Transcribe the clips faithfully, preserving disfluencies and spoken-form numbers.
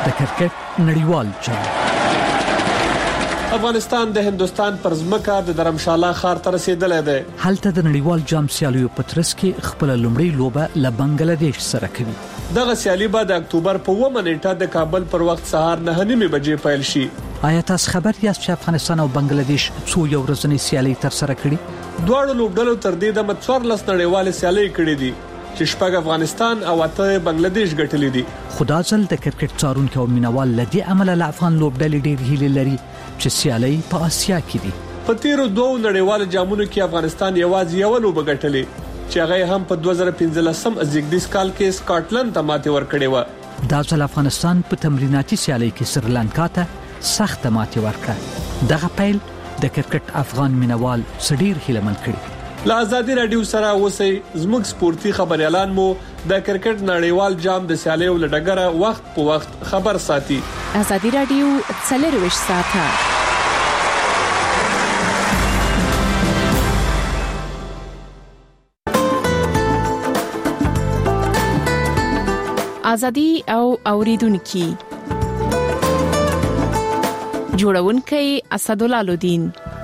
د کرکټ نړیوال جام. افغانستان د هندستان پر ځمکه د درمشاله ښار ته رسیدلی دی. هلته د نړیوال جام سیالیو په ترڅ کې خپل لومړی لوبه له بنگلاديش سره کوي. دغه سیالي به د اکتوبر په اوومه نیټه د کابل پر وخت سهار نه نیمې بجې پیل شي. آیا تاسو خبر یاست چې افغانستان او بنگلاديش څو یو ورځنی سیالي تر سره کړي؟ دواړو لوبډلو تر دې د مڅوارلس نړیوال سیالي کړې دي چې شپږ افغانستان او اته بنگلاديش ګټلې دي. خدا ځل د کرکټ څارونکو او مینوال لدی عمل له افغان لوبډلې ډېر هیله لري چې سیالي په آسیا کې دي. په تیرو دوه نړیوال جامونو کې افغانستان یوازې یو لوبه ګټلې چې هغه هم په دوه زره پنځلسم زیږدیز کال کې سکاټلند ته ماتې ورکړې و. دا ځل افغانستان په تمریناتي سیالي کې سریلانکا ته سخت ماتې ورکړه. دغه پیل د کرکټ افغان مینوال سړیر هیلمن کړي. له آزادي رادیو سره اوسئ. زموږ سپورتي خبريالان مو د کرکټ نړیوال جام د سیالیو لډګره وخت په وخت خبر ساتي. آزادي رادیو څلرویشت ساعته آزادي او اوریدونکو جوړونکي اسدالله الدین.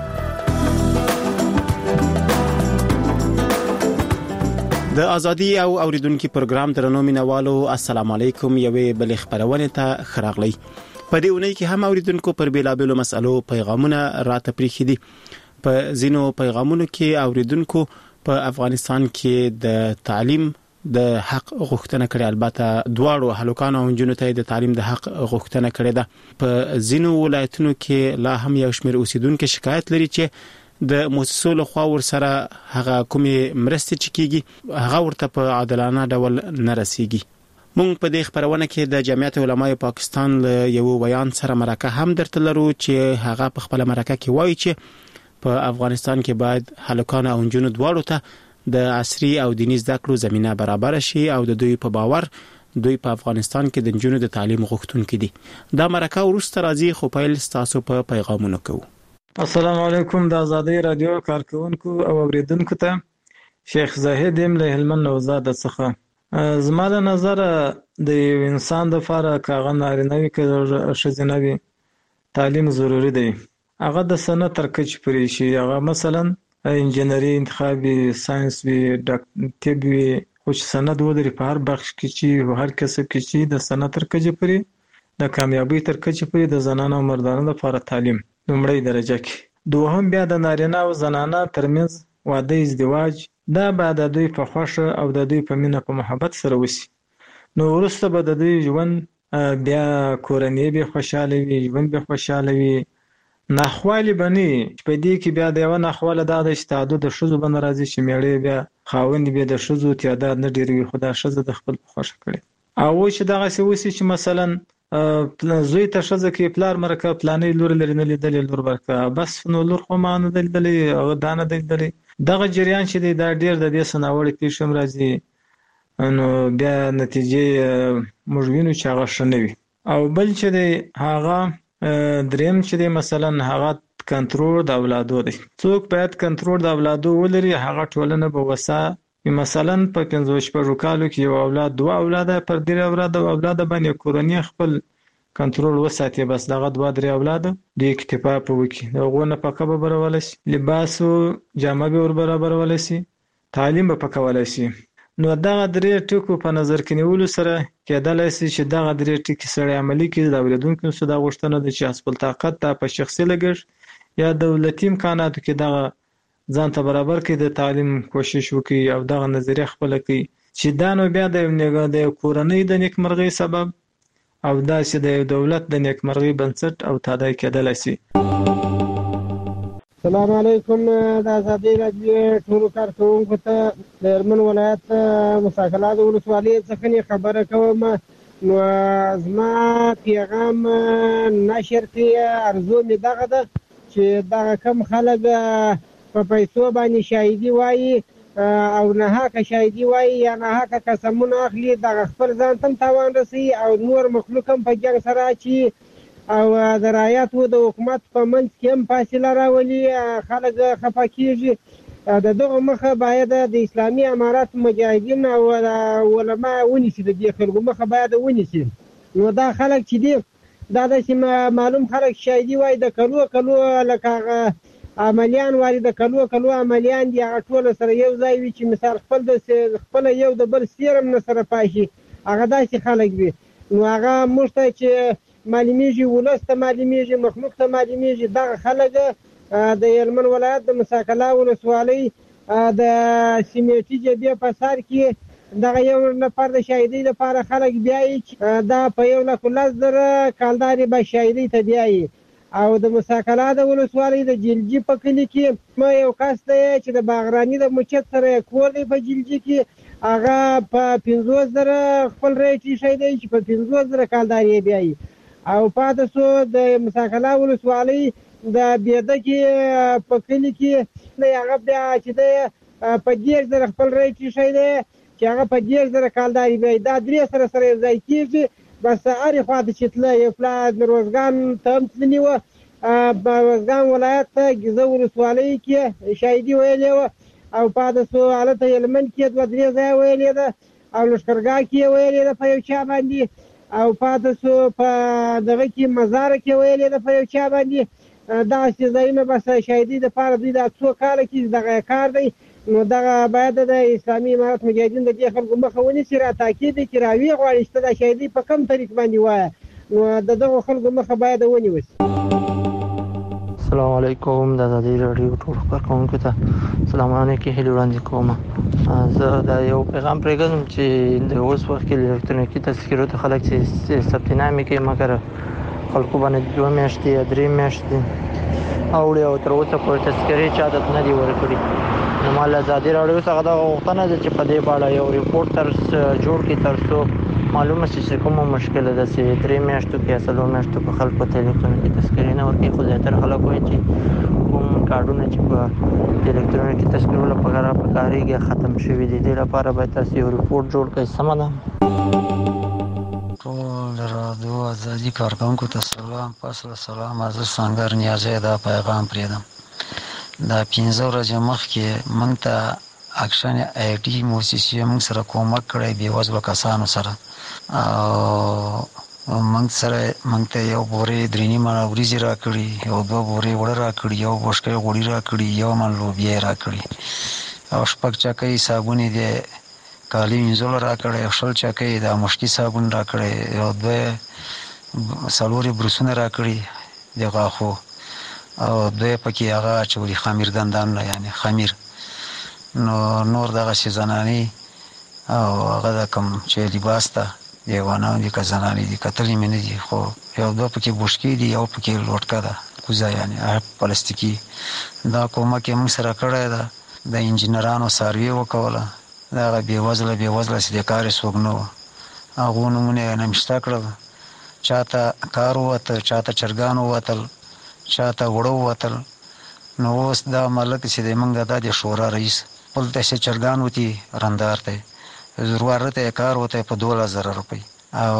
د ازادي او اوریدونکو پروګرام درنو مینوالو السلام علیکم. یوې بل خبرونه ته خراغلی. په دې اونۍ کې هم اوریدونکو پر بیلابېلو مسالو پیغامونه راته پریخي دي. په زینو پیغامونو کې اوریدونکو په افغانستان کې د تعلیم د حق غوښتنه کړې. البته دواړو هلکانو او نجونو ته د تعلیم د حق غوښتنه کړې ده. په زینو ولایتونو کې لا هم یو شمېر اوسیدونکو شکایت لري چې د مؤسسو له خوا ورسره هغه کومې مرستې چې کیږي هغه ورته په عادلانه ډول نه رسیږي. موږ په دې خبرونه کې د جمعیت علماء پاکستان له یو بیان سره مرکه هم درته لرو چې هغه په خپل مرکه کې وایي چې په افغانستان کې باید هلکان او نجونو دواړو ته د عصري او دیني زده کړو زمينه برابر شي او د دوی په باور دوی په افغانستان کې د نجونو د تعلیم غوښتونکي دي. دا مرکه ورسته راځي خو پیل تاسو په پیغامونو کوو. السلام علیکم. د آزادي رادیو کارکونکو او اوریدونکو ته شیخ زاهد ام له هلمند نوزاد څخه. زماده نظر د انسان د لپاره کاغه نارینوي کې شزنوي تعلیم ضروری دی. هغه د سنت تر کچ پرې شي. هغه مثلا انجینری انتخابي ساينس وی ډاکټر وی خو سند ودري په هر بخش کې چې هر کسب کې چې د سنت تر کچ پرې د کامیابی تر کچ پرې د زنانو او مردانو لپاره تعلیم لومړی درجه کې. دوهم بیا د نارینه او زنانه ترمنځ واده ازدواج دا بعد د دوی په خوښه او د دوی په مینه په محبت سره وسی. نو وروسته به د دوی ژوند بیا کورنۍ به خوشاله وي، ژوند به خوشاله وي. ناخوالی بنی په دې کې بیا د یو ناخواله د تعدد د شذو بن راځي چې میړې بیا خاوند به د شذو تعداد نه ډیروي. خدا شذ د خپل خوښه کړي او چې دغه څه وسی چې مثلا زوی ته شذ کې پلار مرکه پلانې لور لري نه لیدل لور ورکه بس نو لور خو ما نه لیدل او دانه لیدل. دغه جریان چې دا ډیر د دې سناوړ پیښم راځي نو بیا نتیجه موږ وینو چې هغه شنوي. او بل چې هغه دریم چې مثلا هغه کنټرول د اولادو دی. څوک باید کنټرول د اولادو ولري. هغه ټولنه به وسه مثلا په پنځه شپږ کالو کې یو اولاد دوه اولاد پر دې اولاد او اولاد باندې کورنۍ خپل کنټرول وساتي. بس دغه دوه درې اولاد د اکتفا په وکی دغه نه پکه به برول شي، لباس او جامه به ور برابرول شي، تعلیم به پکول شي. نو دغه درې ټکو په نظر کې نیولو سره کېدلای شي چې دغه درې ټکي سره عملي کې د اوریدونکو څخه د غوښتنه د چې خپل طاقت ته په شخصي لګښت یا دولتي امکاناتو کې دغه ځان ته برابر کې د تعلیم کوشش وکړي او دغه نظریه خپل کړي چې دا نو بیا د د کورنۍ د نیکمرغۍ سبب او دا چې د دولت د نیکمرغۍ بنسټ او تادای کېدلای شي. السلام علیکم. د آزادي رادیو ټولو کارکونکو ته د هلمند ولایت مساکلات ولسوالۍ څخه خبره کوم. نو زما پیغام نشر کې ارزو مې دغه ده چې دغه کم خلک په پیسو باندې شاهدي وایي او نه حق شاهدي وایي یا نه حق قسمونه اخلي دغه خپل ځان ته تاوان رسي او نور مخلوق هم په جنګ سره چې او د رعایتو د حکومت په منځ کې هم فاصله راولي. خلک خفه کېږي. د دغه مخه باید د اسلامي امارات مجاهدین او علما ونیسي. د دې خلکو مخه باید ونیسي نو دا خلک چې دي دا داسې معلوم خلک شاهدي وایي د کلو کلو لکه هغه عملیان واري د کلو کلو عملیان دي هغه ټول سره یو ځای وي چې مثال خپل د خپل یو د بل سیرم نه سره پاشي هغه داسې خلک وي نو هغه موږ ته چې معلومیږي ولس ته معلومیږي مخلوق ته معلومیږي دغه خلک د هلمند ولایت د مساکلا ولسوالۍ د سیمټي جبهې په سر کې دغه یو نفر د شاهدۍ لپاره خلک بیایي دا په یو لک لس زره کالدارې به شاهدۍ ته بیایي او د مساکلا د ولسوالۍ د جلجي په کلي کې ما یو کس دی چې د باغراني د مچت سره کور دی په جلجي کې هغه په پنځوس زره خپل ریټ ایښی دی چې په پنځوس زره کالدارې بیایي او پاتې شو د مساکلا ولسوالۍ د بیده کې په کلي کې هغه بیا چې دی په دېرش زره خپل ریټ ایښی دی چې هغه په دېرش زره کالدارې بیایي دا درې سره سره یو ځای کېږي بس هرې خواته چې تله یو پلا د روزګان ته هم تللي وه په روزګان ولایت ته ګیزه ولسوالۍ کې شاهدي ویلې وه او پاتې شو هلته هلمند کې دوه درې ځایه ویلې ده او لښکرګاه کې یې ویلې ده په یو چا باندې او پاتې شو په دغه کې مزاره کې ویلې ده په یو چا باندې دغسې ځایونه بس شاهدي دپاره دوی دا څو کاله کې دغه کار دی نو دغه باید د اسلامي امارت مجاهدین د دې خلکو مخه ونیسي را تاکید وکړي راویې غواړي چې ته دا شاهدي په کوم طریق باندې وایه نو د دغو خلکو مخه باید ونیول شي. السلام علیکم د ازادي راډیو ټول کارکونکو ته سلامونه کې هیله وړاندې کوم. زه دا یو پیغام پرېږدم چې د اوس وخت کې الکترونیکي تذکرو ته خلک چې ثبت نامې کوي مګر خلکو باندې دوه میاشتې یا درې میاشتې اوړي او تر اوسه پورې تذکرې چا ته نه دي ورکړي. نو مال ازادي راډیو څخه دا غوښتنه ده چې په دې اړه یو ریپورت تر جوړ کړي تر څو معلومه شي چې کومه مشکله ده چې درې میاشتو کې څلور میاشتو په خلکو ته الکترونیکي تذکرې نه ورکوي خو زیاتره خلک وایي چې کوم کارډونه چې په الکترونیکي تذکرو لپاره پکارېږي ختم شوي دي. دې لپاره باید تاسو یو ریپورت جوړ کړئ. سمه ده. ټول راډیو ازادي کارکونکو ته سلام پاس له سلام از سنگر نیازه دا پیغام پرېږدم. دا پنځه ورځې مخکې موږ ته اکشن آی ټي موسسې موږ سره کومک کړی بېوزلو کسانو سره او موږ سره موږ ته یو بورې درې نیمه وریځې راکړي یو دوه بورې اوړه راکړي یو بشکې غوړي راکړي یو من لوبیا راکړي او شپږ چکۍ صابونې دي کالي وینځلو راکړی شل چکۍ د مشکي صابون راکړی یو دوه څلورې بروسونه راکړي د غاښو او دوی پکې هغه اچولي خمیر دندان یعنی خمیر نو نور دغه شي زنانې او هغه د کوم چې لباس ته دیوانان دي که زنانې دي کتلې مې نه دي خو یو دوه پکې بوشکې دي یو پکې لوټکه ده کوزه یعنی پلاستیکي دا کومک یې موږ سره کړی ده. د انجینرانو سروې وکوله دغه بېوزله بېوزله چې د کار یې څوک نه وه هغو نومونه یې نمشته کړل چاته کار ووته چاته چرګان ووتل چاته وړه ووتل. نو اوس دا ملک چې د موږ دا د شورا رئیس بل ته چې چرګان وتي رندار ته ضرور ته کار وته په دوه زره روپۍ او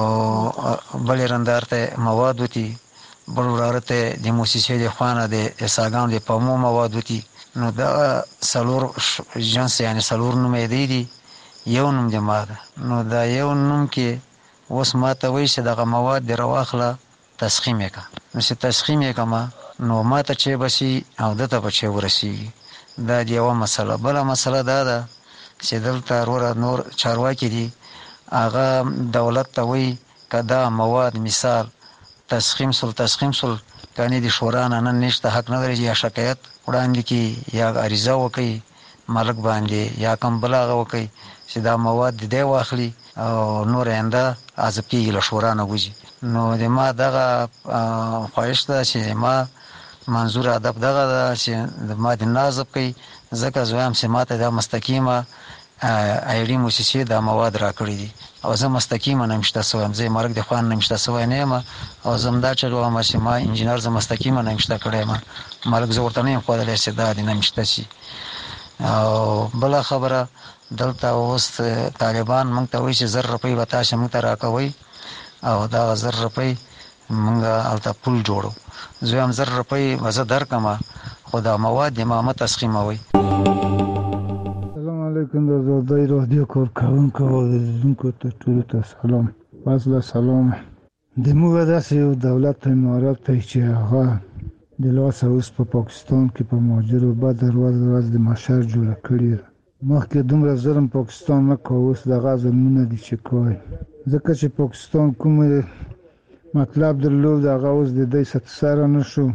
بل رندار ته مواد وتي بل ورته د موسسې د خوانه د اساګان د پمو مواد وتي. نو دا سلور جنس یعنی سلور نوم دی دی یو نوم د ماده نو دا یو نوم کې اوس ماته وایي چې دغه مواد د رواخله تسخیم یې کا نو چې تسخیم یې کما نو ماته چې بشي او دته به چې ورسیږي. دا د یوه مسله. بله مسله دا ده چې دلته وروره نور چارواکي دي هغه دولت ته وایي که دا مواد مثال تسخیم سل تسخیم سل کانی د شورا نه نن نشته حق نه لري یا شکایت وړاندې کړي یا عریضه وکړي مالک باندې یا کوم بلاغه وکړي چې دا مواد د دی واخلي او نور آینده عذاب کېږي له شورا نه وځي. نو د ما دغه خواهش ده چې ما منظور ادب دغه ده چې ما د نازب کوي ځکه زه وایم چې ماته دا مستقیمه آی ډي موسسې دا مواد راکړي دي او زه مستقیمه نمشته سویم زه مرګ د خوان نمشته سوی نه یم او زم دا چې وایم چې ما انجینر زه مستقیمه نمشته کړی یم مرګ زه ورته نه یم ښودلی چې دا دې نمشته شي. او بله خبره دلته اوس طالبان موږ ته وایي چې زر روپۍ به تاسې موږ ته راکوئ او دا زر روپۍ موږ هلته پول جوړو. زه وایم زر روپۍ به زه درکړم خو دا مواد د ما مه تسخیموئ. السلام علیکم د ازادۍ راډیو کارکوونکو او اوریدونکو ته ټولو ته سلام. پس له سلام د موږ داسې یو دولت امارت دی چې هغه د لاسه اوس په پاکستان کې په مهاجرو بعد ورځ ورځ د محشر جوړه کړې ده. مخکې دومره ظلم پاکستان نه کوي، اوس دغه ظلمونه دي چې کوي، ځکه چې پاکستان کوم مطلب درلود هغه اوس د دې ستسره نشو.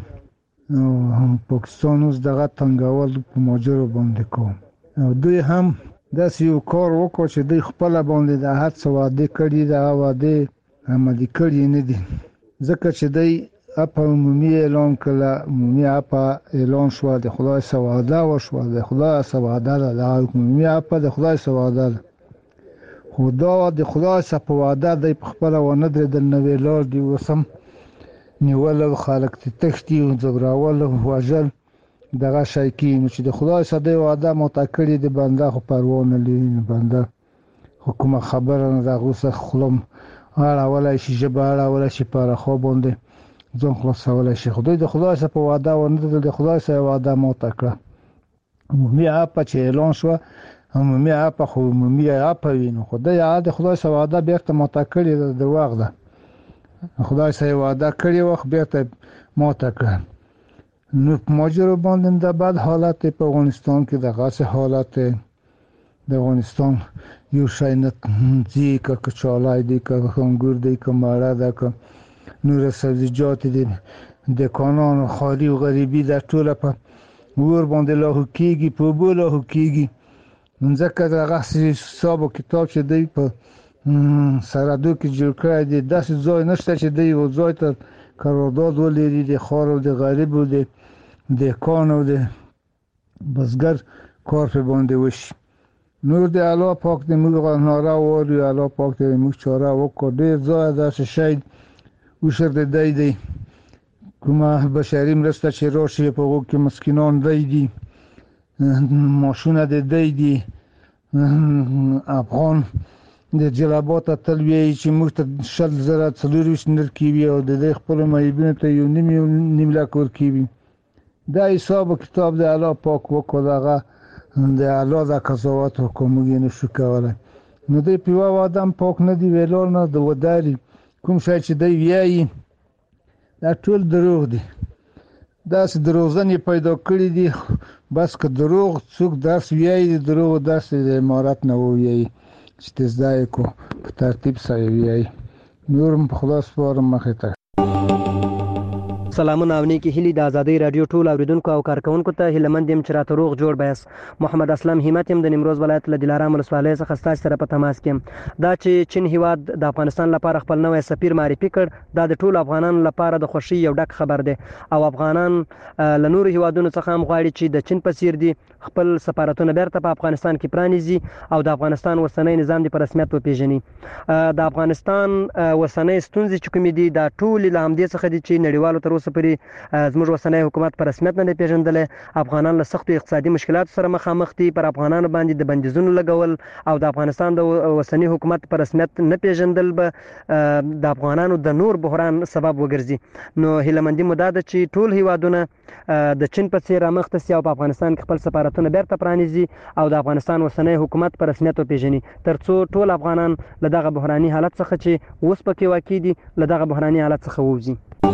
پاکستان اوس دغه تنګول په مهاجرو باندې کوي، او دوی هم داسې یو کار وکړ چې دوی خپل باندې د هڅ وعده کړي، د وعده عملي کړي نه دي، ځکه چې دوی اپا عمومي اعلان کړه، عمومي اپا اعلان شو، د خدای سواده وشو، د خدای سواده ده، د عمومي اپا د خدای سواده ده، خدا د خدای سواده د خپل ونه درې د نویلار دی وسم نیول خلک تختی او زبراول او وجل دغه شای کی چې د خدای ساده وعده متکړی د بنده خو پروا نه لري، بنده حکومت خبره نه دغه څه خلم اړه ولا شي جباړه ولا شي پر خو باندې ځون خلاصول شي. خدای د خدای سره په وعده ونه د خدای سره وعده متکړه عمومي اپ چې اعلان شو، عمومي اپ خو عمومي اپ وینو، خدای عاد خدای سره وعده بیرته متکړی د وخت ده، خدای سره وعده کړی وخت بیرته متکړه. نو ماجرو باندې د بعد حالت په افغانستان کې د غاصه حالت د افغانستان یو شای نه ځي که کچالای دی که انګور دی که ماړه ده که نور سبزیجات دي، د کانون خالی او غریبي د ټوله په ور باندې لاهو کیږي، په بو لاهو کیږي، ځکه دغه حساب او کتاب چې دی په سرادو کې جوړ کړی دی، داسې ځای نشته چې دی یو ځای ته قرارداد ولري د خار او د غریب او د دهقان او د بزګر کار په باندې وشي. نور د الله پاک دې موږ ناره وایو، الله پاک دې موږ چاره وکړي، ډېر ځای داسې شی وشر د دی دی کومه بشري مرسته چې راشي په وګ کې مسکینان دی دي، ماشونه د دی دي، افغان د جلبات تلوي چې موږ ته شل زره څلورویشت نر کیوي او د دې خپل مېبینه ته یو نیم نیم لاک ور کیوي. دا حساب کتاب د الله پاک وکړه، دغه د الله د قضاوت حکم یې نشو کولای. نو دې په وادم پاک نه دی ویلور نه د وداري کوم شای چې دی ویایي دا ټول دروغ دي، داس دروغزنې پیدا کړې دي. بس که دروغ څوک درس ویایي دروغ درس د امارت نه ویایي چې تزدای کو په ترتیب سره ویایي. نورم په خلاص فورم مخه ته سلامونه او نیکی هیلی د ازادي رادیو ټول اوریدونکو او کارکونکو ته هیلمند يم چې راته روغ جوړ بیاس. محمد اسلام همت يم د نیمروز ولایت له دلارام ولسوالۍ څخه ستاسو سره په تماس کې. دا چې چین هیواد د افغانستان لپاره خپل نوې سفیر معرفي کړ، دا د ټول افغانانو لپاره د خوشي یو ډک خبر دی، او افغانان له نور هیوادونو څخه هم غواړي چې د چین په څیر دي خپل سفارتونه بیرته په افغانستان کې پرانیزي او د افغانستان وسنۍ نظام دی په رسمیت وپیژني. د افغانستان وسنۍ ستونزې چې کومې دي دا ټول له همدې څخه دي چې نړیوالو تر اوسه پورې زموږ وسنۍ حکومت په رسمیت نه پیژندل. افغانان له سختو اقتصادي مشکلاتو سره مخامخ دي، پر افغانانو باندې د بندیزونو لګول او د افغانستان د وسنۍ حکومت په رسمیت نه پیژندل به د افغانانو د نور بحران سبب وګرځي. نو هیلمندي مو ده چې ټول هیوادونه د چین په څیر مخ ته سي او په افغانستان کې خپل سفارتونه بیرته پرانیزي او د افغانستان وسنۍ حکومت په رسمیت وپیژني، ترڅو ټول افغانان له دغه بحراني حالت څخه چې اوس پکې واقع دي له دغه بحراني حالت څخه ووځي.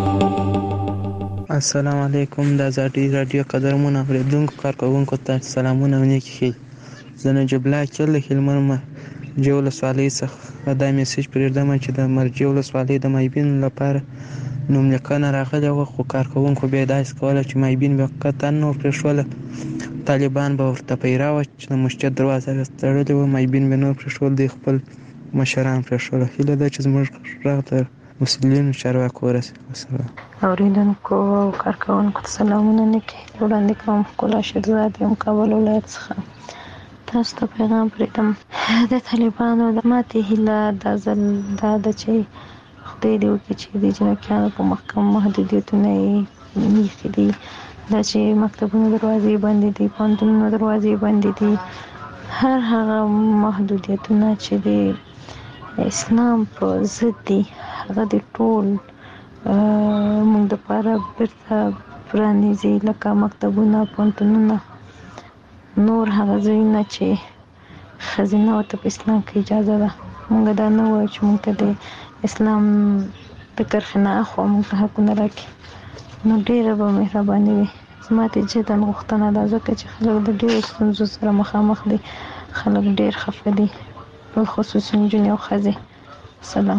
السلام علیکم د ازادي رادیو قدرمن اوریدونکو کارکونکو ته سلامونه او نیکی ښې. زه نجیب الله کله هلمند مرجې ولسوالۍ څخه دا میسج پرېږدم چې د مرجې ولسوالۍ د مایبین لپاره نوملیکنه راغلې وه، خو کارکونکو بیا داسې کوله چې مایبین وقتا نه پرېښوله، طالبان به ورته پیرا وه چې د مسجد دروازه یې تړلې وه، مایبین به نور پرېښول، دوی خپل مشران پرېښوله. هیله ده چې زموږ غږ د مسلمانو چارواکو ورسېږي. وسلام. اوریدونکو او کارکونکو ته سلامونه نیکې وړاندې کوم. ښکلا شهزاد یم کابل ولایت څخه تاسو ته پیغام پرېږدم. د طالبانو د ماتې هیله دا ځل دا ده چې خدای دې وکړي چې د جنکیانو په محکم محدودیتونه یې ایښي دي، دا چې مکتبونو دروازې بندې دي، پوهنتونونو دروازې بندې دي، هر هغه محدودیتونه چې د اسلام په ضد دي هغه د ټول موږ دپاره بیرته پرانیزي، لکه مکتبونه، پوهنتونونه، نور هغه ځایونه چې ښځینه ورته په اسلام کې اجازه ده. موږ دا نه وایو چې موږ ته د اسلام د کرخنه خو موږ ته حقونه راکړي نو ډیره به مهرباني وي. زما ته جدا غوښتنه ده ځکه چې خلک د ډیرو ستونزو سره مخامخ دي، خلک ډیر خفه دي، بالخصوص نجونې او ښځې. سلام.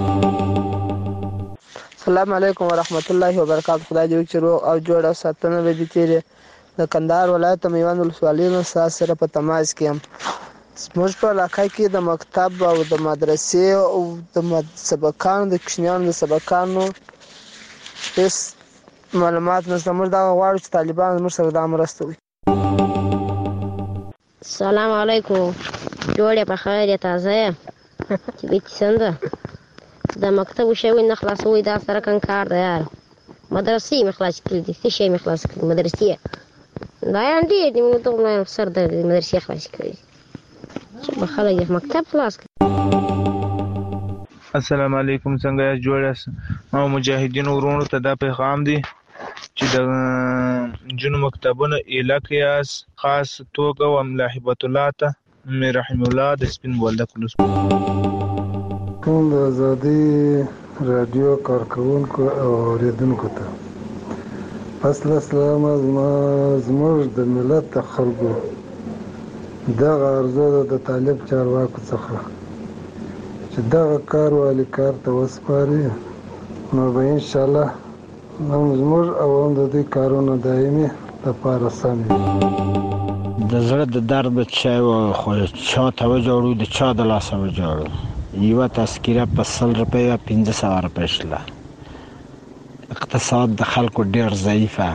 السلام علیکم ورحمت الله وبرکاته. خدای دې وکړي روغ او جوړ او ساتنه به دې تیرې. د کندهار ولایت میوند ولسوالۍ نه ستاسو سره په تماس کې یم. زموږ په علاقه کې د مکتب او د مدرسې او د سبقانو د کوچنیانو د سبقانو هېڅ معلومات نشته. موږ دغه غواړو چې طالبان زموږ سره دا مرسته وکړي. السلام علیکم. جوړ یې په خیر یې تازه یې چې بیتي څنګه د مکتب شوي نه خلاصوي دا سره کم کار دی یار. مدرسې مې خلاص کړي دي، څه شی مې خلاص کړي مدرسې دا یان ډېر دي. موږ ته سر د مدرسې خلاص کړي چې به خلک یې مکتب خلاص کړي. السلام علیکم. څنګه یاست؟ جوړ یاست؟ او مجاهدینو ورونو ته دا پیغام دی چې د نجونو مکتبونه ایله کړئ، خاص توګه و ملا هبت الله ته مې رحم الله د سپین بولدک ولسوالۍ. ټول د ازادي راډیو کارکوونکو او اورېدونکو ته فصل سلام. زموږ د ملت د خلکو دغه ارزو ده د طالب چارواکو څخه چې دغه کار والي کار ته وسپاري نو به انشاءالله هم زموږ او هم د دوی کارونه دایمي لپاره سم وي. د زړه د درد چا خو چا ته وجوړو د چا د لاسه وجوړو. یوه تذکیره په سل روپیه پنځه سوه روپۍ شله. اقتصاد د خلکو ډېر ضعیفه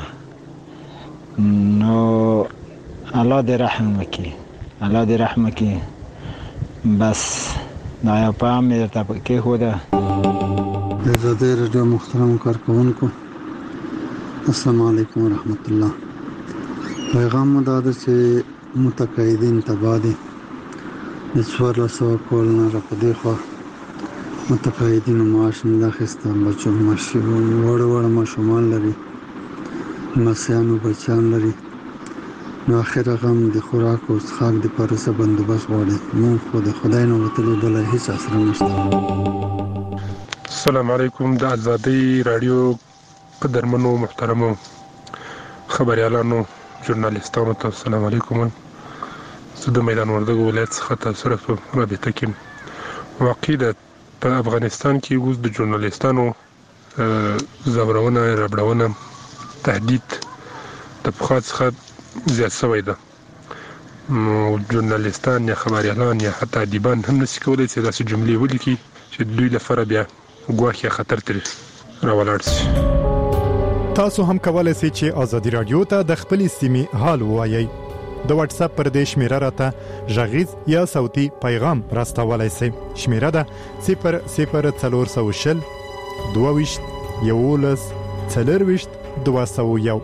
نو الله دې رحم وکړي، الله دې رحم وکړي. بس دا یو پیغام مې درته کېښوده. د ازادي راډیو محترم کارکوونکو السلام علیکم ورحمت الله. پیغام مو دا ده چې متقاعدین تباه دي. د څوارلس سوه کلونو نه په دې خوا متقاعدینو معاش نه ده اخیسته. بچو وړه وړه ماشومان لري، لمسیانو بچیان لري، نو اخر هغه هم د خوراک او څښاک دپاره څه بندوبست غواړي. مونږ خو د خدای نه وتلو بله هېڅ اسره نشته. السلام علیکم. د ازادي راډیو قدرمنو محترمو خبریالانو ژورنالیستانو ته السلام علیکم. زه د میدان وردګو ولایت څخه تاسو سره په رابطه کې یم. واقع ده په افغانستان کې اوس د ژورنالیستانو ځورونه، ربړونه، تهدید د پخوا څخه زیات شوی ده. نو ژورنالیستان یا خبریالان یا حتی ادیبان هم نشي کولی چې داسې جملې ولیکي چې دوی لپاره بیا ګواښ یا خطر ترې راولاړ شي. تاسو هم کولای شئ چې ازادي رادیو ته د خپلې سیمې حال ووایئ. د واتس اپ پر دې شمیره راته غږیز یا صوتي پیغام راستولای شئ. شمیره ده صفر صفر څلور سوه شل دوه ویشت یولس څلور ویشت دوه سوه یو.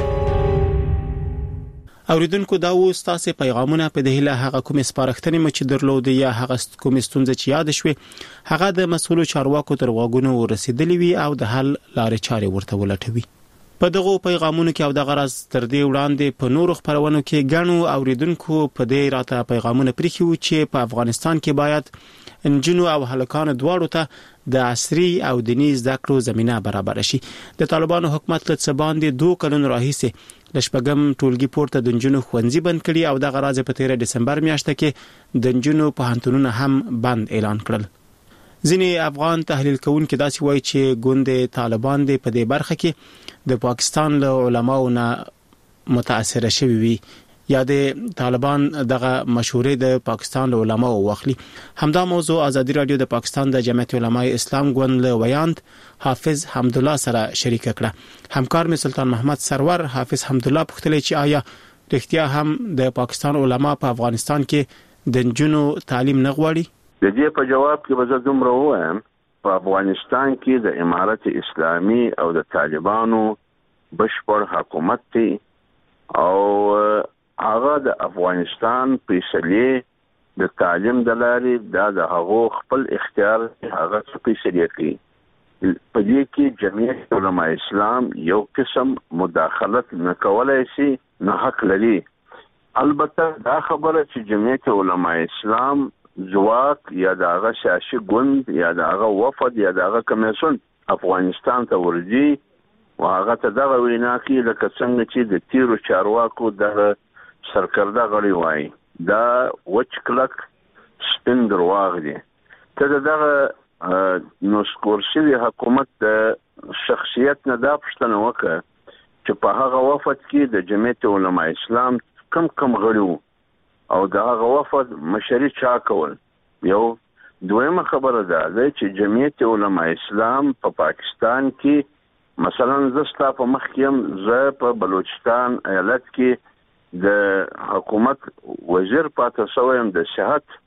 اوریدونکو دا و ستاسو پیغامونه په دهله هغه کوم سپارښتنې مو چې درلود یا هغه کوم ستونزه چې یاد شوي هغه د مسؤلو چارواکو تر غوږونو ورسېدلې وي او د حل لارې چارې ورته ولټوي. په دغه پیغامونو کې او د غرض تر دې وړاندې په نورو خبرونو کې غنو اوریدونکو په دې راته پیغامونه پریخي و چې په افغانستان کې باید انجنونو او هلکانو دواړو ته د عصري او دیني زده کړو زمينه برابر شي. د طالبانو حکومت له څه باندې دوه کلونو راهیسې د شپږم ټولګي پورته د انجنونو ښوونځي بند کړي او د غرض په تیر دسمبر میاشته کې د انجنونو پوهنتونونه هم بند اعلان کړل. ځینې افغان تحلیل کوونکي داسې وایي چې ګوند طالبان د په دې برخه کې د پاکستان له علماو نه متاثر شوي وي یا د طالبان دغه مشورې د پاکستان له علماو واخلي. همدا موضوع ازادي رادیو د پاکستان د جمعیت علماء اسلام ګوند له ویاند حافظ حمدالله سره شریک کړه. همکار می سلطان محمد سرور حافظ حمدالله پوښتنه چې آیا رښتیا هم د پاکستان علما په افغانستان کې د انجونو تعلیم نه غواړي؟ د دې په جواب کې به زه دومره ووایم په افغانستان کې د امارت اسلامي او د طالبانو بشپړ حکومت دی او هغه د افغانستان فیصلې د تعلیم د لارې دا د هغو خپل اختیار هغه فیصلې کوي. په دې کې جمعیت علماء اسلام یو قسم مداخلت نه کولای شي، نه حق لري. البته دا خبره چې جمعیت علماء اسلام ځواک یا د هغه سیاسي ګوند یا د هغه وفد یا د هغه کمیسیون افغانستان ته ورځي او هغه ته دغه وینا کوي لکه څنګه چې د تیرو چارواکو د سرکرده غړي وایي دا وچ کلک سپین درواغ دي. ته دغه نوسکور شوي حکومت د شخصیت نه دا پوښتنه وکړه چې په هغه وفد کې د جمعیت علماء اسلام کم کم غړي وو او د هغه وفد مشري چا کول. یو دویمه خبره ده چې جمعیت علماء اسلام په پا پاکستان کې مثلا زستا په مخ کې هم زه په بلوچستان ایالت کې د حکومت وزیر پاتې شوم د صحت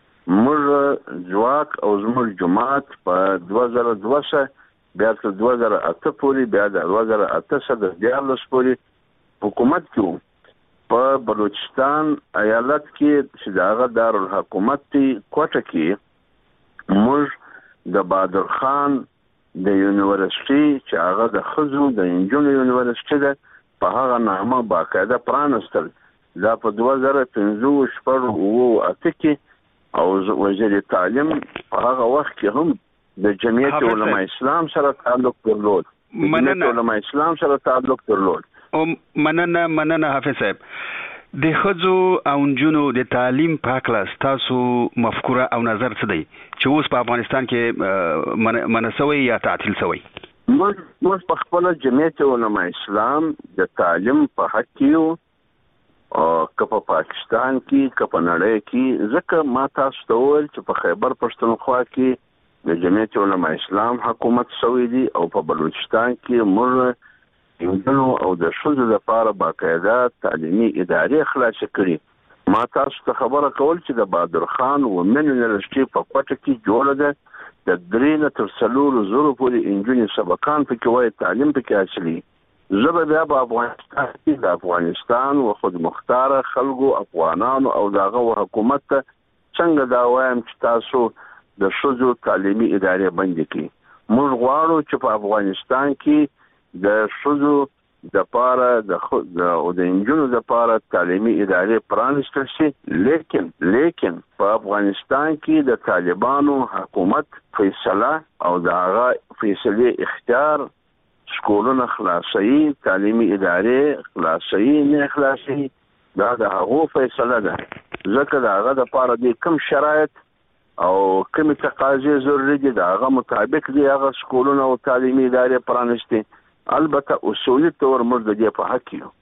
موږ ځواک او زموږ جماعت په دوه زره دوه بیا تر دوه زره اته پورې بیا د دوه زره اته د دیارلس پورې حکومت کې په بلوچستان ایالت کې چې دغه دارالحکومت دی کوټه کې موږ د بادر خان د یونیورسيټي چې هغه د خزو د انجونو یونیورسيټي ده په هغه نامه باقاعده پرانستل دا په دوه زره پنځه شپږ او اته کې او وزیر تعلیم په هغه وخت کې هم د جمعیت علماء اسلام سره تعلق درلود. جمعیت علماء اسلام سره تعلق درلود. او مننه مننه حافظ صاحب د خزو او انجونو د تعلیم په کلاس تاسو مفکوره او نظر څه دی چې اوس په افغانستان کې منسوي یا تعطیل شوی؟ موږ په خپل جمعیت علماء اسلام د تعلیم په حق کې او که په پاکستان کې که په نړۍ کې ځکه ما تاسو ته وویل چې په خیبر پښتونخوا کې د جمعیت علماء اسلام حکومت شوی دی او په بلوچستان کې موږ انجونو او د ښځو لپاره باقاعده تعلیمي ادارې خلاصې کړي. ما تاسو ته خبره کول چې د بادر خان ومن یونیورسيټي په کوټه کې جوړه ده د درې نه تر څلورو زرو پورې انجونې سبقان پکې وایي تعلیم پکې حاصلي. زه به بیا په افغانستان کې د افغانستان و خود مختاره خلکو افغانانو او دغه حکومت ته څنګه دا وایم چې تاسو د ښځو تعلیمي ادارې بندې کړي. موږ غواړو چې په افغانستان کې د ښځو د پاره د او د انجونو د پاره تعلیمي ادارې پرانستل شي، لیکن لیکن په افغانستان کې د طالبانو حکومت فیصله او د هغه فیصله اختیار سکولونه خلاصي، تعلیمي ادارې خلاصي نه خلاصي دا د هغه فیصله ده. ځکه د هغه د پاره د کوم شرایط او کوم تقاضې ضروري دي د هغه مطابق دی هغه سکولونه او تعلیمي ادارې پرانستي. البته اصولي تور موږ د دې په حق یو.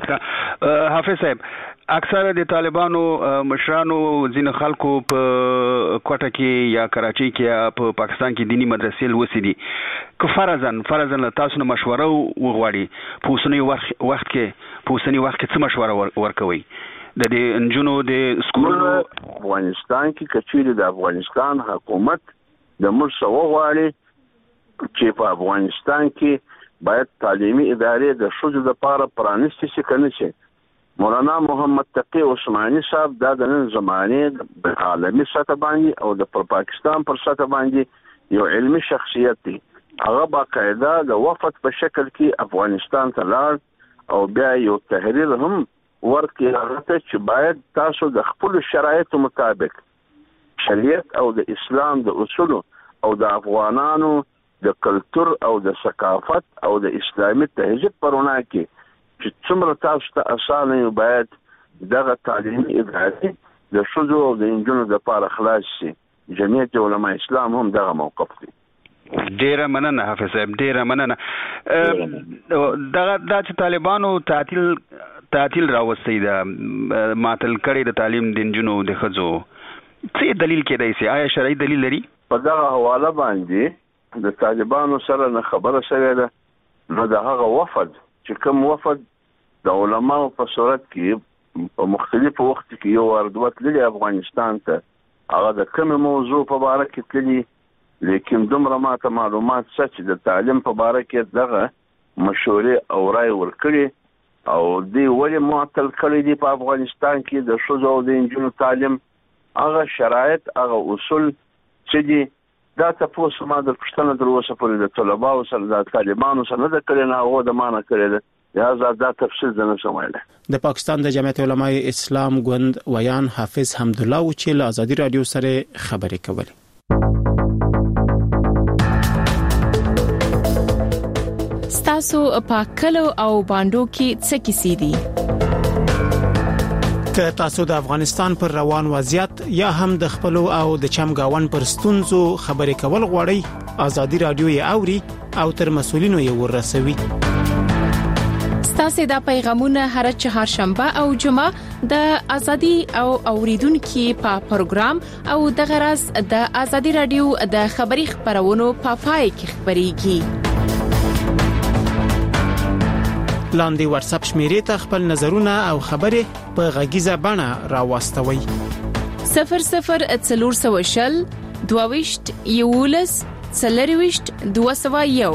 حافظ صاحب اکثر د طالبانو مشرانو ځین خلکو په کوټه کې یا کراچي کې یا په پاکستان کې دینی مدرسې لوسي دي که فرضاً فرضاً تاسو نه مشوره وغواړي په اوسنی وخت کې په اوسنی وخت کې څه مشوره ورکوي د دې انجونو د سکولونو افغانستان کې کچېری د افغانستان حکومت د مرسو وغواړي چې په افغانستان کې باید تعلیمي ادارې د ښځو لپاره پرانستې شي کنه شي. مولانا محمد تقی عثماني صاحب دا د نن زمانه د عالمي سطح باندې او د پاکستان پر سطح باندې یو علمي شخصیت دی. هغه باقاعده د وفد په شکل کې افغانستان ته لاړ او بیا یو تحریر هم ورکړي هغه چې باید تاسو د خپل شرایطو مطابق شریعت او د اسلام د اصول او د افغانانو د کلچر او د ثقافت او د اسلامي تهذیب پرونه کې چې څومره تاسو ته اسانه باید دغه تعلیمي ادارې د ښځو او د انجونو لپاره خلاص شي. جمعیت علماء اسلام هم دغه موقف دی. ډیره مننه حافظ صاحب ډیره مننه. دغه د طالبانو تعطیل تعطیل راوستي دا معطل کړي د تعلیم د انجونو د ښځو څه دلیل کېدای شي؟ آیا شرعي دلیل لري؟ په دغه حواله باندې د طالبانو سره نه خبره شوې ده نو د هغه وفد چې کوم وفد د علماو په صورت کې په مختلفو وخت کې یو وردوه تللی افغانستان ته هغه د کوم موضوع په باره کې تللی، لیکن دومره ماته معلومات شته چې د تعلیم په باره کې دغه مشورې او رای ورکړي او دی ولې معطل کړی دی په افغانستان کې د ښځو او د انجونو تعلیم. هغه شرایط هغه اصول چې دي دا تاسو ما د پښتنه در اوسه پورې د طلباو سره د طالبانو سره نه د کړي نه هغه د معنا کړی دی. لہذا دا تفصیل نه سمایله. د پاکستان د جمعیت علماء اسلام ګوند ویان حافظ حمدالله و چې له آزادي رادیو سره خبرې کولې. ستاسو په کلو او باندو کې څه کیسې دي؟ که تاسو د افغانستان پر روان وضعیت یا هم د خپلو او د چمګاون پر ستونزو خبرې کول غواړئ، ازادي رادیو یې اوري او تر مسولینو یې ورسوي. ستاسو د پیغامونه هر چهارشنبه او جمعه د ازادي او اوریدونکو په پروګرام او د غرض د ازادي رادیو د خبري خبرونو په پای کې خبريږي. لاندې واتس اپ شمیرې ته خپل نظرونه او خبرې په غږیزه بڼه راوستوي. صفر صفر څلور سوه شل دوه یولس څلرويشت دوه سوه یو.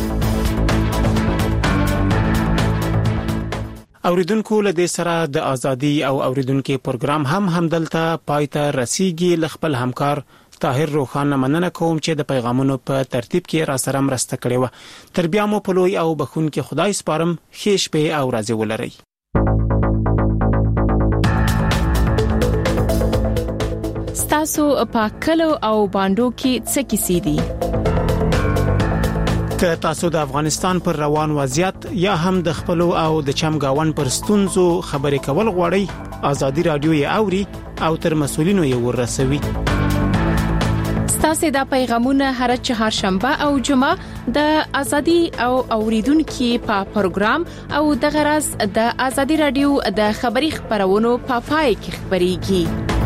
اوریدونکو له دې سره د ازادي او اوریدونکو پروګرام هم همدلته پایته رسیدي. لخپل همکار طاهر روخان مننه کوم چې د پیغامونو په ترتیب کې را سره مرسته کړې و. تر بیا مو په لوی او بخون کې خدای سپارم. خیش په او راځي ولري. ستاسو په کلو او باندو کې څه کیسې دي؟ که تاسو د افغانستان پر روان وضعیت یا هم د خپلو او د چمګاون پر ستونزو خبرې کول غواړئ، ازادي رادیو یې اوري او تر مسولینو یې ورسوي. ستاسو د پیغامونه هر چهارشنبه او جمعه د ازادي او اوریدونکو په پروګرام او د غرض د ازادي رادیو د خبري خبرونو په پای کې خبريږي.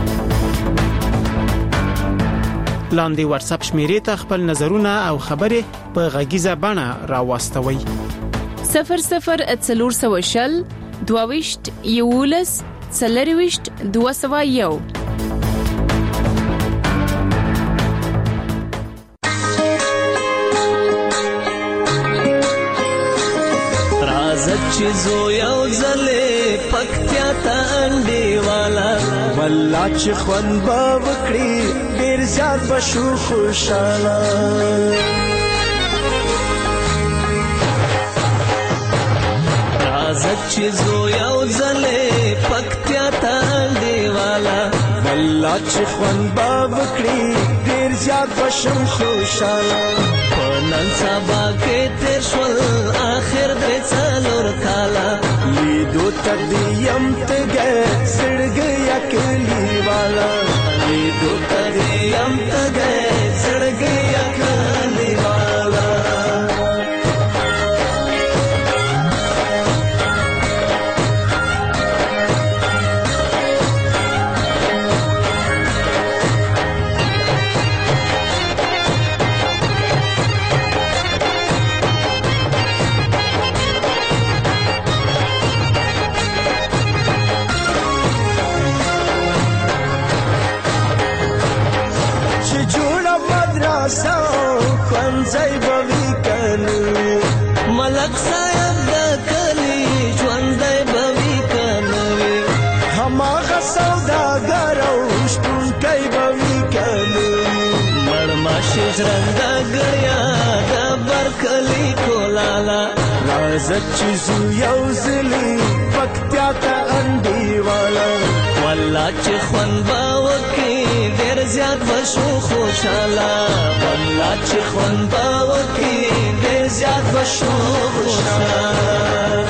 لاندې واتس اپ شمیرې ته خپل نظرونه او خبرې په غږیزه بڼه راوستوي. صفر صفر څلور سوه شل دوه یولس څلرويشت دوه سوه یو. چې زو یو ځلې پکتیا ته انډیواله والله چې خوند به وکړي ډېر زیات به شو خوشحاله. راځه چې زو یو ځلې پکتیا ته انډیواله والله چې خوند به وکړي ډېر زیات به شم خوشحاله. نن سبا کې تیر شول آخر درې څلور کاله لیدو ته دې یم تږی زړګی کلی والا لیدو ته دې یم تږی زړګی کلی والا. ځای به وي کنه ملک صاحب د کلي ژوندی به وي کنه هماغه سوداګر او شتونکی به وي کنه مړماشي ژرنده ګړیا د برکلي کولاله راځه چې زو یو ځلې پکتیا ته انډیواله والله چې خوند به وکړي ډېر زیات به شو خوشحاله والله چې خوند به وکړي ډېر زیات به شو خوشحاله.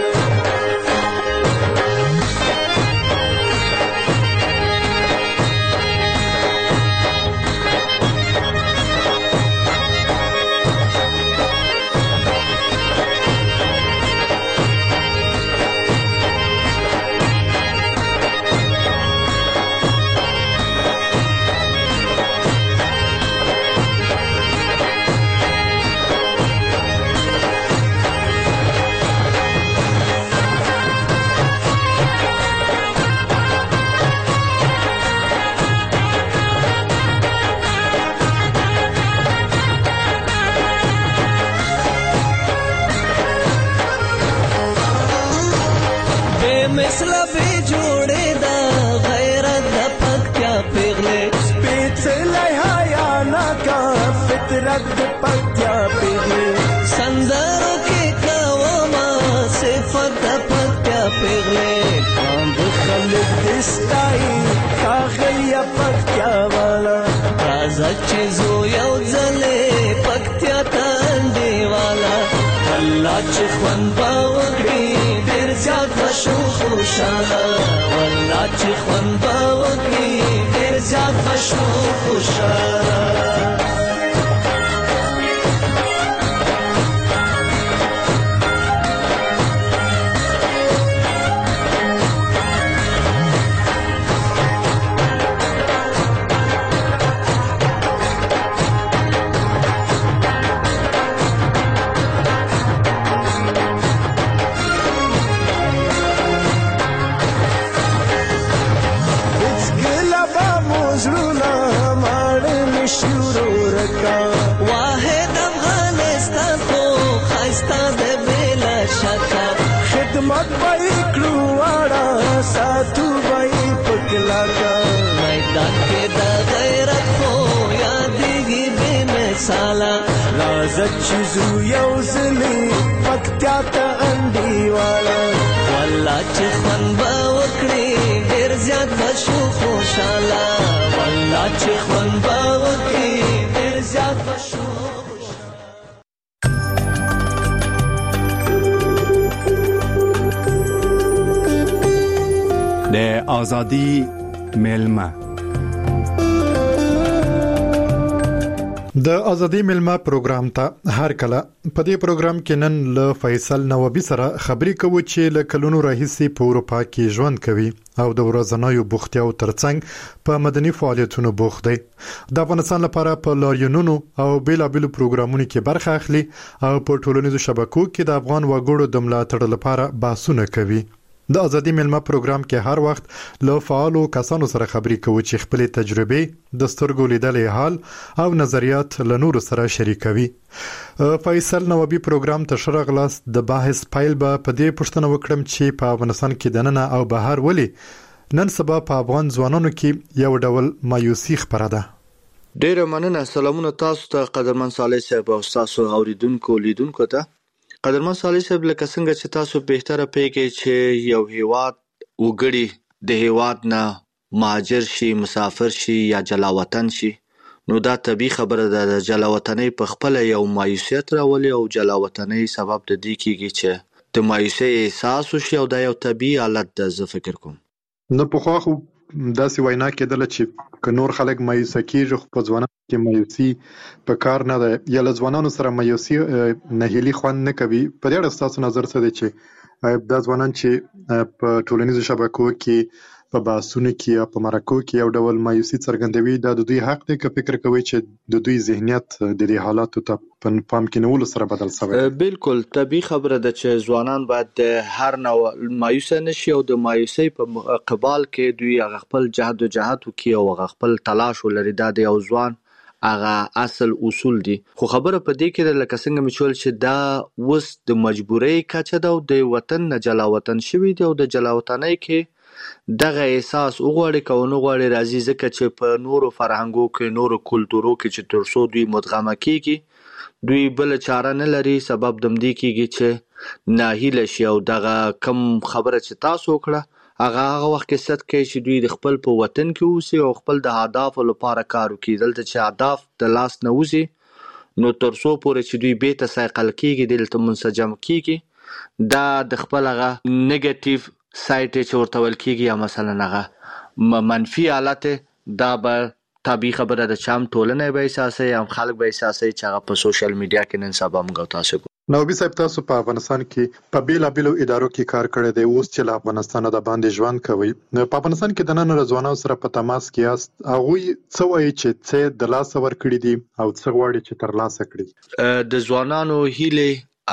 مثل به جوړې دا غیرت د پکتیا پیغلې سپېڅلې حیا ناکا فطرت د پکتیا پیغلې سندرو کې کوما صفت د پکتیا پیغلې کاند خلک دستای کاغیا پکتیا والا راځه چې زو یو ځلې پکتیا ته انډیواله الله چې خوند به وکړي ډېر زیات به شو خوشاله والله چې خوند به وکړي ډېر زیات به شو خوشاله واحد افغانستان خو خایسته دی بلا شکه خدمت به یې کړو واړه ساتو به یې په کلکه میدان کې د غیرت خو یادېږي بې مثاله راځه چې ځو یو ځلې پکتیا ته انډیواله والله چې خوند به وکړي ډېر زیات به شو خوشاله والله چې خوند به وکړي د ازادي ملما د ازادي ملما پروګرام ته هر کله په دې پروګرام کې نن له فیصل نوابي سره خبرې کوو چې له کلونو راهیسې په اروپا کې ژوند کوي او د ورځنیو بوختیاو ترڅنګ په مدني فعالیتونو بوخت دی د افغانستان لپاره په لاریونونو او بیلابېلو پروګرامونو کې برخه اخلي او په ټولنیزو شبکو کې د افغان وګړو د ملاتړ لپاره بحثونه کوي د ازادي ملما پروګرام کې هر وخت له فعالو کسانو سره خبرې کوو چې خپل تجربې د سترګو لیدلې حال او نظریات له نورو سره شریکوي فیصل نوابي پروګرام ته شرغلاس د بحث پایل به په دې پوښتنه وکړم چې په افغانستان کې دننه او بهر ولې نن سبا په افغان ځوانانو کې یو ډول مایوسي خبره ده. ډیره مننه. سلامونه تاسو ته قدرمن صالح صاحب او تاسو اوریدونکو لیدونکو ته. قدرمن صالح صاحب لکه څنګه چې تاسو بهتره پیږئ چې یو هیواد وګړي د هیواد نه مهاجر شي مسافر شي یا جلا وطن شي نو دا طبيعي خبره ده. د جلا وطنۍ په خپل یو مایوسیت راولي او جلا وطنۍ سبب د دې کیږي چې د مایوسۍ احساس وشي او دا یو طبيعي حالت ده. زه فکر کوم نو په خو داسې وینا کېدل چې ک نور خلک مایوس کیږي خو په ځوانانو کې مایوسي په کار نه ده یا له ځوانانو سره مایوسي نه هلي خوان نه کوي. په دې اړه تاسو نظر څه دی چې د ځوانان چې په ټولنیزو شبکو کې په باسونو کې او په مرکو کې یو ډول مایوسي څرګندوي دا د دوی حق دی که فکر کوي چې د دوی ذهنیت د دې حالاتو ته په پام کې نیولو سره بدل شوی؟ بالکل طبيعي خبره ده چې ځوانان باید هر نوع مایوس نشي او د مایوسۍ په قبال کې دوی خپل جهاد او جهاد وکي او خپل تلاش ولري. دا د یو ځوان هغه اصل اصول دي. خو خبره په دې کې لکه څنګه مچول چې دا وس د مجبورۍ کچه ده او د وطن نه جلا وطن شوی دی او د جلا وطنۍ کې دغه احساس وګړي کونه غوړي راځي ځکه چې په نورو فرهنګو کې نورو کلتورو کې چې ترسو دوی مدغمه کیږي دوی بل چاره نه لري. سبب دم دی کیږي چې ناهیله شي او دغه کم خبره چې تاسو وکړه هغه هغه وخت کې ست کوي چې دوی د خپل په وطن کې اوسي او خپل د اهداف لپاره کار وکړي. دلته چې اهداف د لاس نه وځي نو ترسو پورې چې دوی به ته سایقل کیږي دلته منسجم کیږي دا د خپل هغه نیگیټیو سایت چې ورته ول کیږي یا مثلا هغه منفي حالت دا به طبيعي خبره ده چې هم ټولنه به احساسي هم خلک به احساسي چې هغه په سوشل میډیا کې نن سبا موږ تاسو کو نوبي صاحب تاسو په افغانستان کې په بیلابېلو ادارو کې کار کړی دی اوس چې له افغانستان د باندې ژوند کوي نو په افغانستان کې د نن ځوانانو سره په تماس کې یاست هغه څه وایي چې څه د لاس ور کړی دي او څه غواړي چې تر لاسه کړي؟ د ځوانانو هیله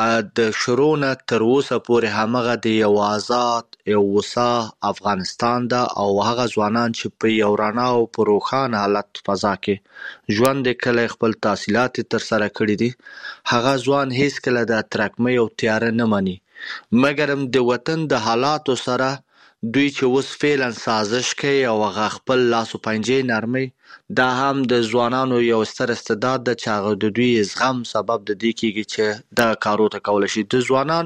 د شرونه تر اوسه پورې همغه د یو آزاد یو وسا افغانستان دا او هغه ځوانان چې په یو رڼا او په روښانه حالت فضا کې ژوند کله خپل تحصیلات تر سره کړی دي هغه ځوان هیڅ کله د ترکمې او تیار نه مانی مګرم د وطن د حالاتو سره دوی چې اوس فعلا سازش کوي او هغه خپل لاسو پنجې نرمي دا هم د ځوانانو یو ستر استعداد د چاغ د دوی زغم سبب د دې کېږي چې دا کارو ته کول شي. د ځوانان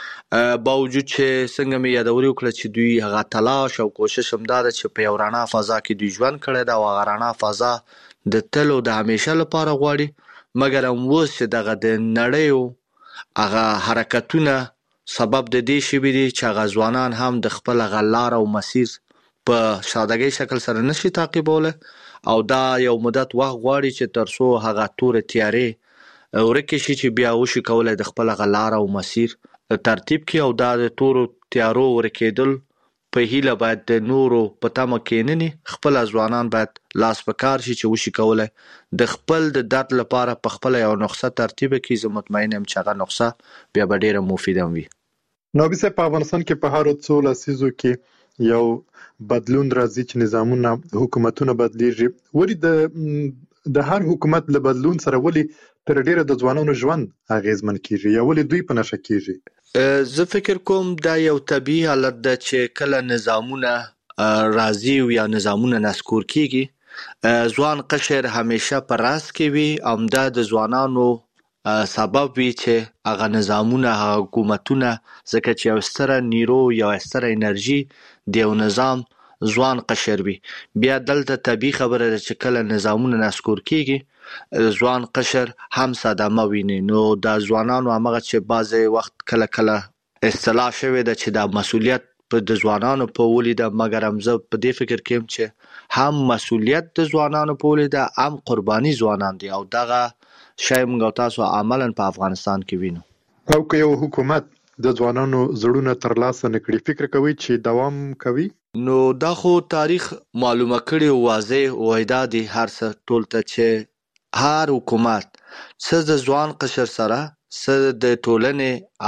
باوجود چې څنګه مې یادوري وکړه چې دوی هغه تلاش او کوشش هم دا چې په یو رڼا فضا کې دوی ژوند کړي دا هغه رڼا فضا د تل او د همیشه لپاره غواړي مګر هم اوس چې دغه د نړۍ هغه حرکتونه سبب د دې شوي دي چې هغه ځوانان هم د خپل هغه لار او مسیر په سادهګۍ شکل سره نشي تعقیبولی او دا یو مدت وخت غواړي چې تر څو هغه تورې تیارې ورکې شي چې بیا وشي کولی د خپل هغه لار او مسیر ترتیب کړي او دا د تورو تیارو ورکېدل په هیله باید د نورو په تمه کېنني خپل ځوانان باید لاس په کار شي چې وشي کولی د خپل د درد لپاره په خپل یو نسخه ترتیب کړي. زه مطمئن یم چې هغه نسخه بیا به ډیره مفیده وي. نو به په افغانستان کې په هر څو لسیزو کې یو بدلون راځي چې نظامونه حکومتونه بدلیږي. ولې د د هر حکومت له بدلون سره ولې تر ډیره د ځوانانو ژوند اغیزمن کیږي یا ولې دوی په نشه کیږي؟ زه فکر کوم دا یو طبیعي حالت ده چې کله نظامونه راځي او یا نظامونه نسکور کیږي ځوان قشر همیشه په راس کې وي همدا د ځوانانو سبب وي چې هغه نظامونه هغه حکومتونه ځکه چې یو ستره نیرو یا ستره انرژي د یو نظام ځوان قشر وي. بیا دلته طبیعي خبره ده چې کله نظامونه نسکور کیږي ځوان قشر هم صدمه ویني. نو دا ځوانانو همغه چې بعضې وخت کله کله اصطلاح شوې ده چې دا مسؤلیت په د ځوانانو په ولیده مګر هم زه په دې فکر کې یم چې هم مسؤلیت د ځوانانو په ولیده هم قرباني ځوانان دي او دغه شی موږ تاسو عملاً په افغانستان کې وینو. او که یو حکومت د ځوانانو زړونه ترلاسه نه کړي فکر کوي چې دوام کوي؟ نو دا خو تاریخ معلومه کړي واضح وایدا دي هر څه ټول ته چې هر حکومت څه د ځوان قشر سره څه د ټولنې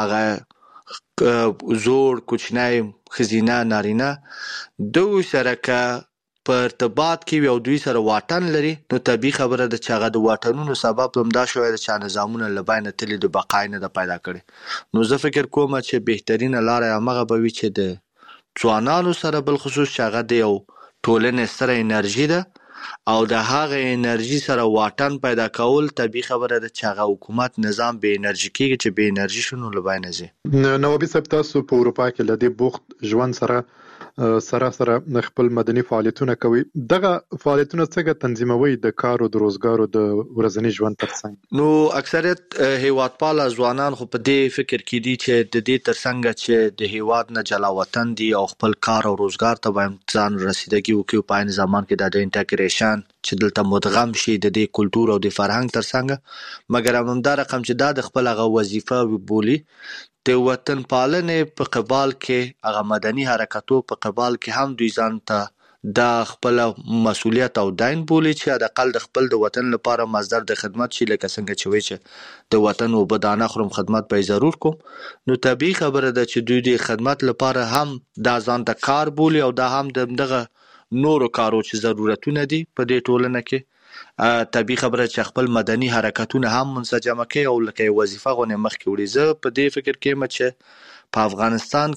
هغه زوړ کوچنی ښځینه نارینه دوی سره که په ارتباط کې او دوی سره واټن لري نو طبیعي خبره ده چې هغه د واټنونو سبب همدا شوی ده چې نظامونه له بینه تللي د بقا نه ده پیدا کړې. نو زه فکر کوم چې بهترینه لاره همغه به وي چې د ځوانانو سره بالخصوص چې هغه د یو ټولنې ستره انرژي ده او د هغه انرژي سره واټن پیدا کول طبیعي خبره ده چې هغه حکومت نظام به انرژي کېږي چې به انرژي شنو له بینه ځي. نوابي صاحب تاسو په اروپا کې له دې بوخت ژوند سره سره سره خپل مدني فعالیتونه کوي دغه فعالیتونه څنګه تنظیموي د کار او د روزګار او د ورځني ژوند ترڅنګ؟ نو اکثریت هیوادپاله ځوانان خو په دې فکر کې دي چې د دې ترڅنګ چې د هیواد نه جلا وطن دي او خپل کار او روزګار ته باید ځان رسیدګي وکړي په عین زمان کې د انټیګریشن چې دلته مدغم شي د دې کلتور او د فرهنګ ترڅنګ مګر همدا رقم چې دا د خپل هغه وظیفه بولی د وطن پالنې په قبال کې هغه مدني حرکتو په قبال کې هم دوی ځان ته دا خپل مسؤلیت او دین بولی چې د اقل د خپل د وطن لپاره مصدر د خدمت شي لکه څنګه چې وایي چې د وطن او بدانه خرم خدمت به ضرور کوم. نو طبیعي خبره ده چې دوی د خدمت لپاره هم دا ځان ته کار بولی او دا هم دغه نورو کارو چې ضرورتونه دي په دې ټولنه کې طبیعي خبره چې خپل مدني حرکتونه هم منسجمه کوي او لکه وظیفه غونې مخکې وړي. زه په دې فکر کې یم چې په افغانستان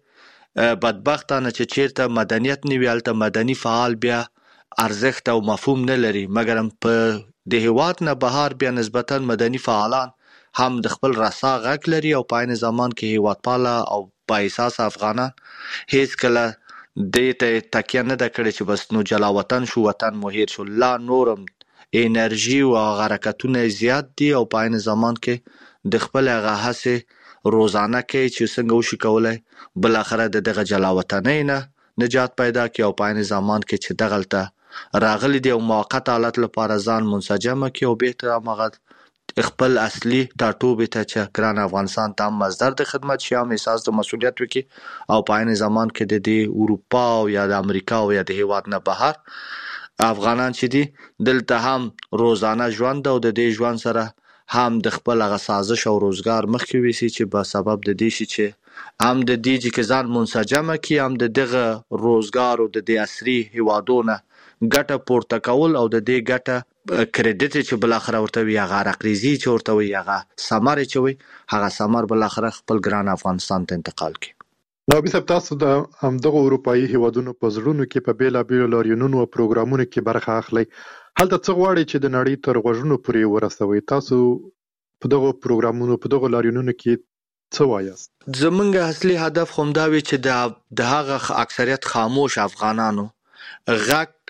کې بدبختانه چې چیرته مدنیت نه وي هلته مدني فعال بیا ارزښت او مفهوم نه لري مګر په د هیواد نه بهر بیا نسبتا مدني فعالان هم د خپل رسا غږ لري او په عین زمان کې هیوادپاله او با احساس افغانان هیڅ کله دې ته تکیه نه ده کړې چې بس نو جلا وطن شو وطن مو هیر شو. لا نورم انرژي او حرکتونه زیات دي او په عین زمان کې د خپل هغه هڅې روزانه کې چې څنګه وشي کولای بل اخره د دغه جلا وطنۍ نه نجات پیدا کړي او په عین زمان کې چې دغلته راغلي دي او موقت حالت لپاره ځان منسجمه کړي او به هغه خپل اصلي ټاټوبې ته چې ګران افغانستان ته مصدر د خدمت شي هم احساس د مسؤلیت وکړي او په عین زمان کې د دې اروپا او یا د امریکا او یا د هیواد نه بهر افغانان چې دي دلته هم روزانه ژوند او د دې ژوند سره هم د خپل هغه سازش او روزګار مخکې ویسي چې په سبب د دې شي چې هم د دې چې ځان منسجمه کړي هم د دغه روزګار او د دې عصري هیوادونه ګټه پورته کول او د دې ګټه کریډټ چې بل اخر ورته وي هغه رقریزي چې ورته وي هغه سمر چې وي هغه سمر بل اخر خپل ګران افغانستان ته انتقال کړي. نو به سب تاسو د همدغه اروپאי هیوادونو په زړونو کې په بیلا بیل لاریونونو او پروګرامونو کې برخه اخلي هلته څه غواړي چې د نړۍ تر غوږونو پورې ورسوي تاسو په دغه پروګرامونو په دغه لاریونونو کې څه وایاست؟ زمونږ اصلي هدف هم دا وي چې د هغه اکثریت خاموش افغانانو غږ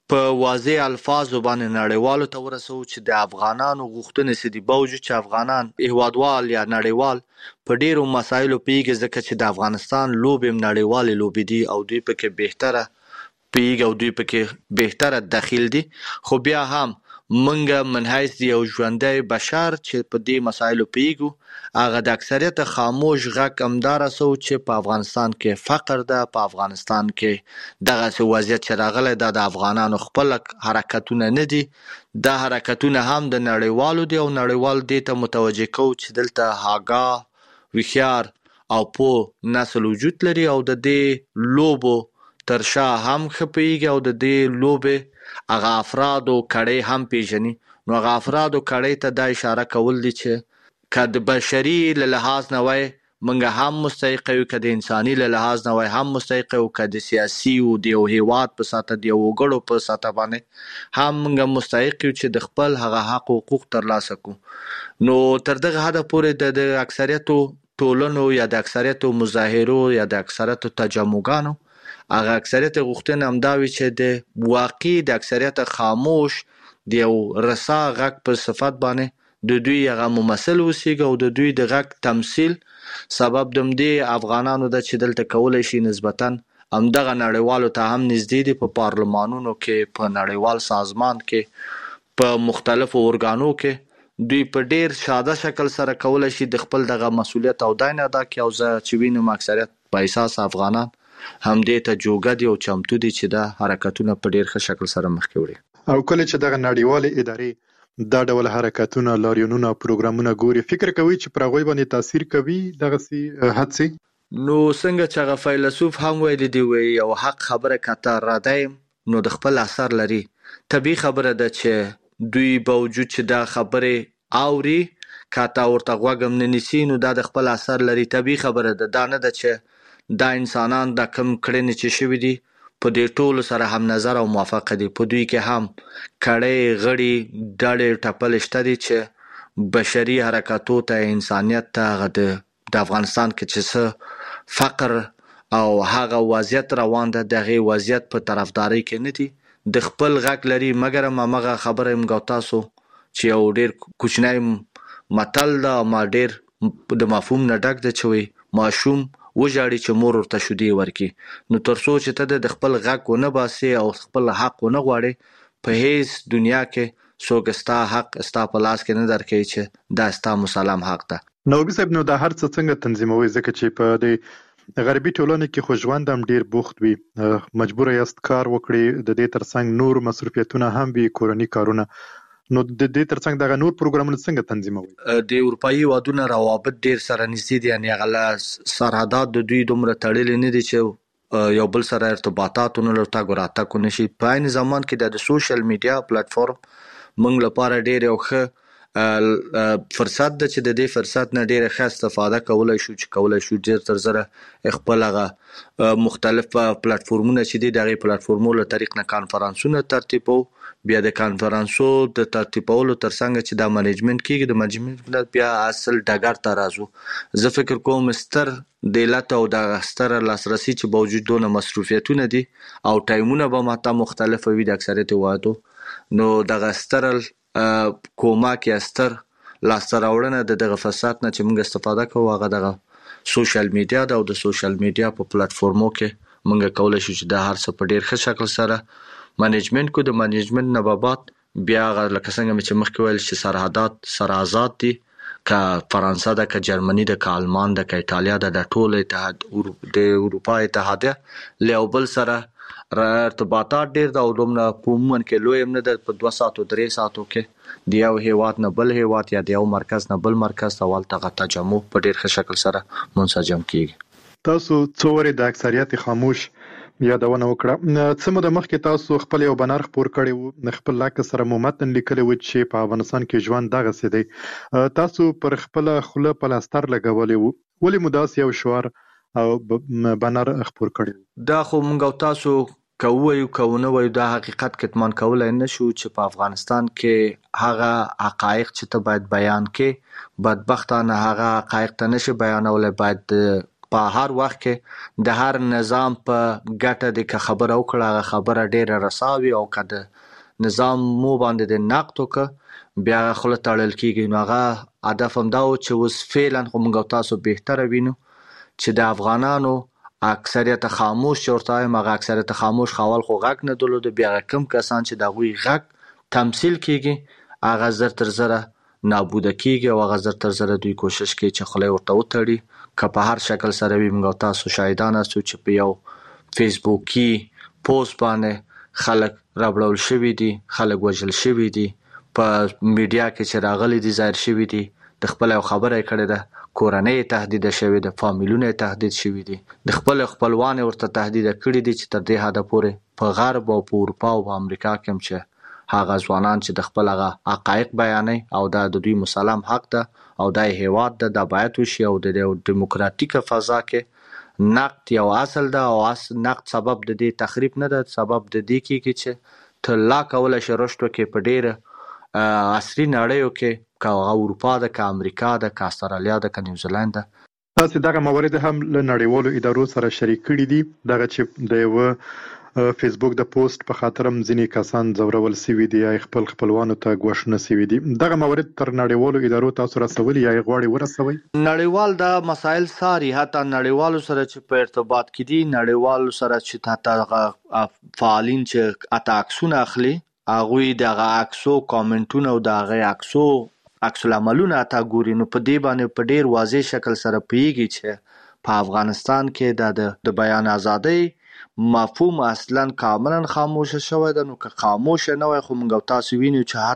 په واضح الفاظو باندې نړیوالو ته ورسو چې د افغانانو غوښتنې څه دي، باوجود چې افغانان هیوادوال یا نړیوال په ډیرو مسایلو پیږي، ځکه چې د افغانستان لوبې هم نړیوالې لوبې دي او دوی پکې بهتره پیږي او دوی پکې بهتره دخیل دي. خو بیا هم منګه من حیث یو ژوندی بشر چې په دې مسایلو پیږو، هغه د اکثریت خاموش غږ همدا رسو چې په افغانستان کې فقر ده، په افغانستان کې دغسې وضعیت چې راغلی دا د افغانانو خپل حرکتونه نه دي، دا حرکتونه هم د نړیوالو دي او نړیوال دې ته متوجه کو چې دلته آګاه، هوښیار او پوه نسل وجود لري او د دې لوبو تر شا هم ښه پوهېږي او د دې لوبې هغه افرادو کړۍ هم پیژني. نو هغه افرادو کړۍ ته دا اشاره کول دي چې که د بشري له لحاظ نه وای موږ هم مستحق یو، که د انساني له لحاظ نه وای هم مستحق یو، که د سیاسي او د یو هیواد په سطح د یو وګړو په سطح باندې هم موږ مستحق یو چې د خپل هغه حق او حقوق ترلاسه کړو. نو تر دغه حده پورې د اکثریتو ټولنو یا د اکثریتو مظاهرو یا د اکثریتو تجمعګانو هغه اکثریت غوښتنه همدا وي چې د واقعي د اکثریت خاموش د یو رسا غږ په صفت باندې د دوی هغه ممثل اوسېږي او د دوی د غږ تمثیل سبب د همدې افغانانو ده چې دلته کولی شي نسبتاً همدغه نړیوالو ته هم نږدې دي، په پارلمانونو کې، په نړیوال سازمان کې، په مختلفو ارګانو کې دوی په ډیر ساده شکل سره کولی شي د خپل دغه مسؤلیت او دین ادا کړي. او زه چې وینم اکثریت په اساس افغانان همدې ته جوګه دي او چمتو دي چې دا حرکتونه په ډیر ښه شکل سره مخکې وړي. او کله چې دغه نړیوالې ادارې دا ډول حرکتونه، لاریونونه، پروګرامونه ګوري، فکر کوي چې پر هغوی باندې تاثیر کوي دغسې هڅې؟ نو څنګه چې هغه فیلسوف هم ویلي دی، وایي یو حق خبره که ته راده نو د خپل اثر لري. طبیعي خبره ده چې دوی باوجود چې دا خبرې اوري، که ته ورته غوږ هم نه نیسي نو دا د خپل اثر لري. طبیعي خبره ده، دا نه ده چې دا انسانان دا کم کړنې چې شوي دي په دې ټولو سره هم نظر او موافقه دي. په دوی کې هم کړۍ، غړي، ډلې ټپلې شته دي چې بشري حرکاتو ته، انسانیت ته، هغه د افغانستان کې چې څه فقر او هغه وضعیت روان ده د هغې وضعیت په طرفدارۍ کې نه دي، د خپل غږ لري. مګر هم همغه خبره یم تاسو چې یو ډېر کوچنی متل ده، ما ډېر د مفهوم نه ډک ده چې وایي ماشوم وژاړي چې مور ورته شیدې ورکړي. نو تر څو چې ته د خپل غږ ونه باسې او خپل حق ونه غواړې، په هیڅ دنیا کې څوک ستا حق ستا په لاس کې نه درکوي چې دا ستا مسلم حق ده. نوبي صاحب، نو دا هر څه څنګه تنظیموي؟ ځکه چې په د غربي ټولنو کې خو ژوند هم ډیر بوخت وي، مجبوره یاست کار وکړي، د دې ترڅنګ نور مصروفیتونه هم وي، کورني کارونه. نو د دې ترڅنګ دغه نور پروګرامونه څنګه تنظیموي؟ د اروپایي هیوادونو روابط ډیر سره نږدې دي، یعنې هغه سرحدات د دوی دومره تړلي نه دي چې یو بل سره ارتباطات ونه تګ او راتګ ونه شي. په عین زمان کې د سوشل میډیا پلیټفارم موږ لپاره ډیر یو ښه فرصت ده چې د دې فرصت نه ډیره ښه استفاده کولی شو، چې کولی شو ډیر تر زره خپل هغه مختلف پلیټفارمونه چې دي د هغې پلیټفارمو له طریق نه کانفرانسونه ترتیبو. بیا د کانفرانسو د ترتیبولو ترڅنګ چې دا منیجمنت کیږي، د منیجمنت بیا اصل ډګر ته راځو. زه فکر کوم ستر د علت او د ستر لاسرسي چې باوجود دونه مصروفیتونه دي او ټایمونه به ماته مختلف وي د اکثریت هیوادو، نو دغه ستر کومک یا ستر لاسته راوړنه د دغه فرصت نه چې موږ استفاده کوو هغه دغه سوشل میډیا ده. او د سوشل میډیا په پلیټفارمو کې موږ کولی شو چې دا هر څه په ډیر ښه شکل سره منیجمنت کو. د منیجمنت نه بعد بیا هغه لکه څنګه چې مخکې ویل چې سرحدات سره آزاد دي، که فرانسه ده، که جرمني ده، که آلمان ده، که ایټالیا ده، د ټول اتحاد د اروپا اتحادیه له یو بل سره ارتباطات ډیر ده او دومره په عموما کې لوی هم نه ده. په دوه ساعتو درې ساعتو کې د یو هیواد نه بل هیواد یا د یو مرکز نه بل مرکز ته هلته تجمع په ډیر ښه شکل سره منسجم کیږي. تاسو څو ورې د اکثریت خاموش یادونه وکړه. څه موده مخکې تاسو خپل یو بنر خپور کړی وو، خپل لاک سره مو متن لیکلی و چې په افغانستان کې ژوند دغسې دی. تاسو پر خپله خوله پلاستر لګولی وو، ولې مو داسې یو شعار او بنر خپور کړی وو؟ دا خو موږ او تاسو که ووایو که ونه وایو دا حقیقت کتمان کولی نه شو چې په افغانستان کې هغه حقایق چې ته باید بیان کې، بدبختانه هغه حقایق ته نشي بیانولی. باید په هر وخت کې د هر نظام په ګټه د خبره وکړه خبره ډیره رساوي او کده نظام مو باندې د نقد وک بیا خله تړل کیږي نو هغه هدف هم دا و چې اوس فعلا خو موږ تاسو بهتره وینو چې د افغانانو اکثریت خاموش چورتای مغه اکثریت خاموش خاول خو غږ نه درلود بیا کم کسان چې د غوي غږ تمثيل کیږي هغه زر تر زره نابود کیږي او هغه زر تر زره دوی کوشش کوي چې خله ورته وتړي که په هر شکل سره وي موږ تاسو شاهدان اسو چې په یو فیسبوکي پوسټ باندې خلک رابړول شوی دي خلک وژل شوی دي په میډیا کې چې راغلي دي ظاهر شوی دي د خپل خبره کړې ده کورنۍ تهدید شوی ده فامیلونه تهدید شوی دي د خپل خپلوان ورته تهدید کړی دي چې تر دې حد پورې په غرب او په اروپا او په امریکا کې هم چې هغه ځوانان چې د خپل هغه حقایق بیانوي او دا د دوی مسلم حق ده او دا هیواد ده د باید وشي او د دیموکراتیک فضا کې نقد یو اصل ده او اصل نقد سبب د دې تخریب نه ده سبب د دې کې چې ته لا کول شي رښتو کې په ډیره عصري نړیو کې کا اروپا ده کا امریکا ده کا استرالیا ده کا نیوزیلند ده تاسو دغه موارد هم له نړیوالو ادارو سره شریک کړي دي دغه چې د یو فیسبوک د پوسټ په خاطر هم ځینې کسان زورول سوي دي یا خپل خپلوانو ته غوښنه سوي دي دغه موارد تر نړیوالو ادارو تاسو رسولي یا غواړي ورسوي نړیوال دا مسائل ساري حتی نړیوالو سره چې په ارتباط کې دي نړیوالو سره چې حتی فعالین چې اته عکسونه اخلي هغه دغه عکسو کامنټونه او دغه عکسو عکس العملونه تا ګوري نو په دې باندې په ډیر واضح شکل سره پیږي چې په افغانستان کې د بیان ازادي مفهوم اصلا کاملا خاموش شوی ده نو که خاموش نه وي خو موږ تاسو وینو چې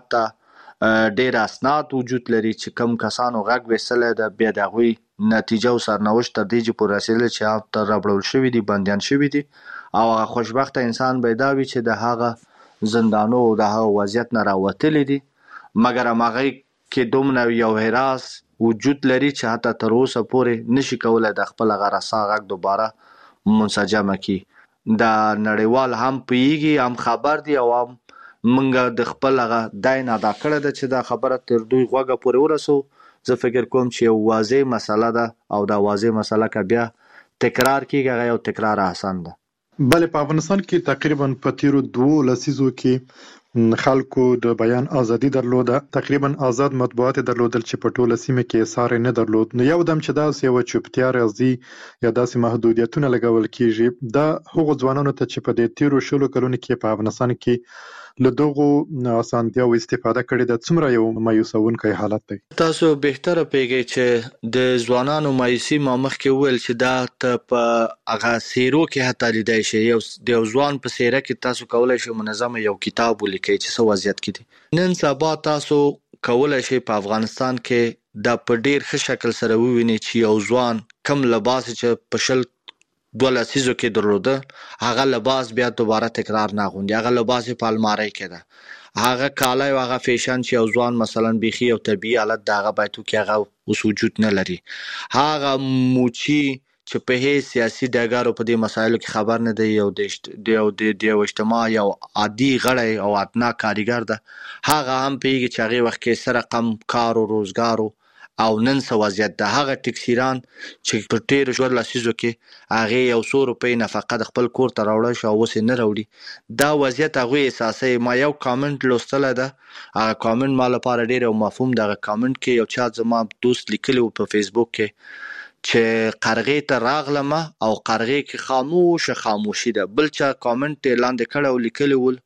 حتی ډیر اسناد وجود لري چې کم کسانو غږ وسله ده بیا دغه نتیجه او سرنوشت تر دې چې پر رسیدل چې اپ تر رابړول شوی دي بنديان شوی دي او خوشبخت انسان پیدا وي چې د هغه زندانو او د هغه وضعیت نه راوتل دي مګر هغه کې دومره یو هراس وجود لري چې حتی تر اوسه پورې نشي کولای د خپل غرسا غږ دوباره منسجم کی دا نړیوال هم پیږي هم خبر دي او هم منګه د خپل غ داین ادا کړه د چې دا خبره تر دوی غوګه پورې ورسو زه فکر کوم چې یو واضح مسله ده او دا واضح مسله ک بیا تکرار کیږي او تکرار آسان ده بلې په افغانستان کې تقریبا په تیرو دوه لسیزو کې خلکو د بیان ازادي درلوده تقریبا آزاد مطبوعات درلودل چې په ټوله سیمه کې سار نه درلود نو یو دم چې داس یو چوپتیا راځي یا داسې محدودیتونه لګول کیږي دا هغو ځوانانو ته چې په دې تیرو شلو کلونو کې په افغانستان کې له دغه اسانتیاو استفاده کړي د څومره یو مایوسونکی حالت دی تاسو بهتره پیږئ چې د ځوانانو مایوسي ما مخکې ویل چې دا ته په هغه سیرو کې حتی لیدای شي یو د ځوان په سیره کې تاسو کولای شئ منظم یو کتاب ولیکئ چې څه وضعیت کې دي نن سبا تاسو کولای شئ په افغانستان کې دا په ډیر ښه شکل سره ووینئ چې یو ځوان کم لباس چې په شل دوله سیزو کې درلوده هغه لباس بیا دوباره تکرار نه غوندي هغه لباس په الماری کې ده هغه کاله او هغه فیشن چې یو ځوان مثلا بيخي او طبيعي حالت دغه بایتو کې هغه اوس وجود نه لري هغه موچی چې په هي سیاسي ډګرو په دې مسایلو کې خبر نه دی یو د د د اجتماع یو عادي غړی او اتنا کاریګر ده هغه هم پیږي چې هغه وخت کې سره کم کار او روزګارو او نن څه وضعیت ده هغه ټیکسیران چې په ډیر ژور لاسیزو کې هغه یو څو روپۍ نفقه د خپل کور ته راوړل شو اوس نه راوړي دا وضعیت هغه احساسي ما یو کامنټ لوستل ده هغه کامنټ مال لپاره ډیر مفهوم دغه کامنټ کې یو چا زما دوست لیکلی په فیسبوک کې چې قرغې ته راغلمه او قرغې کې خاموش خاموشي ده بل چا کامنټ لاندې کړه لیکلی ول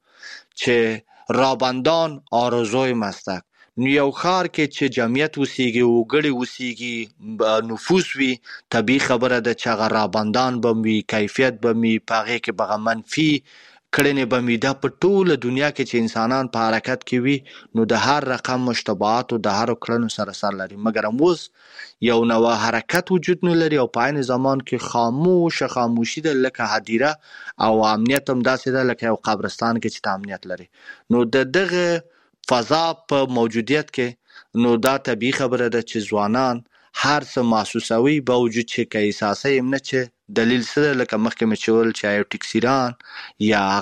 چې رابندان آرزوی مستک نو یو خار کې چې جمعیت وسیږي او ګړي وسیږي نفوس وي طبي خبره ده چې غرابندان بموي کیفیت بموي پاغه کې بغه منفي کړنې بموي د په ټوله دنیا کې چې انسانان په حرکت کې وي نو د هر رقم مشتبهات او د هر کړنو سره سره لري مګر موږ یو نو حرکت وجود نه لري او په عین زمان کې خاموش خاموشي ده لکه هدیره او امنیت هم داسې ده لکه یو قبرستان کې چې امنیت لري نو د دغه فضا په موجودیت کې نو دا طبيعي خبره ده چې ځوانان هر څه محسوسوي باوجود چې کې احساسي هم نه چې دلیل سره لکه مخکې مچول چې یو ټیکسیران یا هغه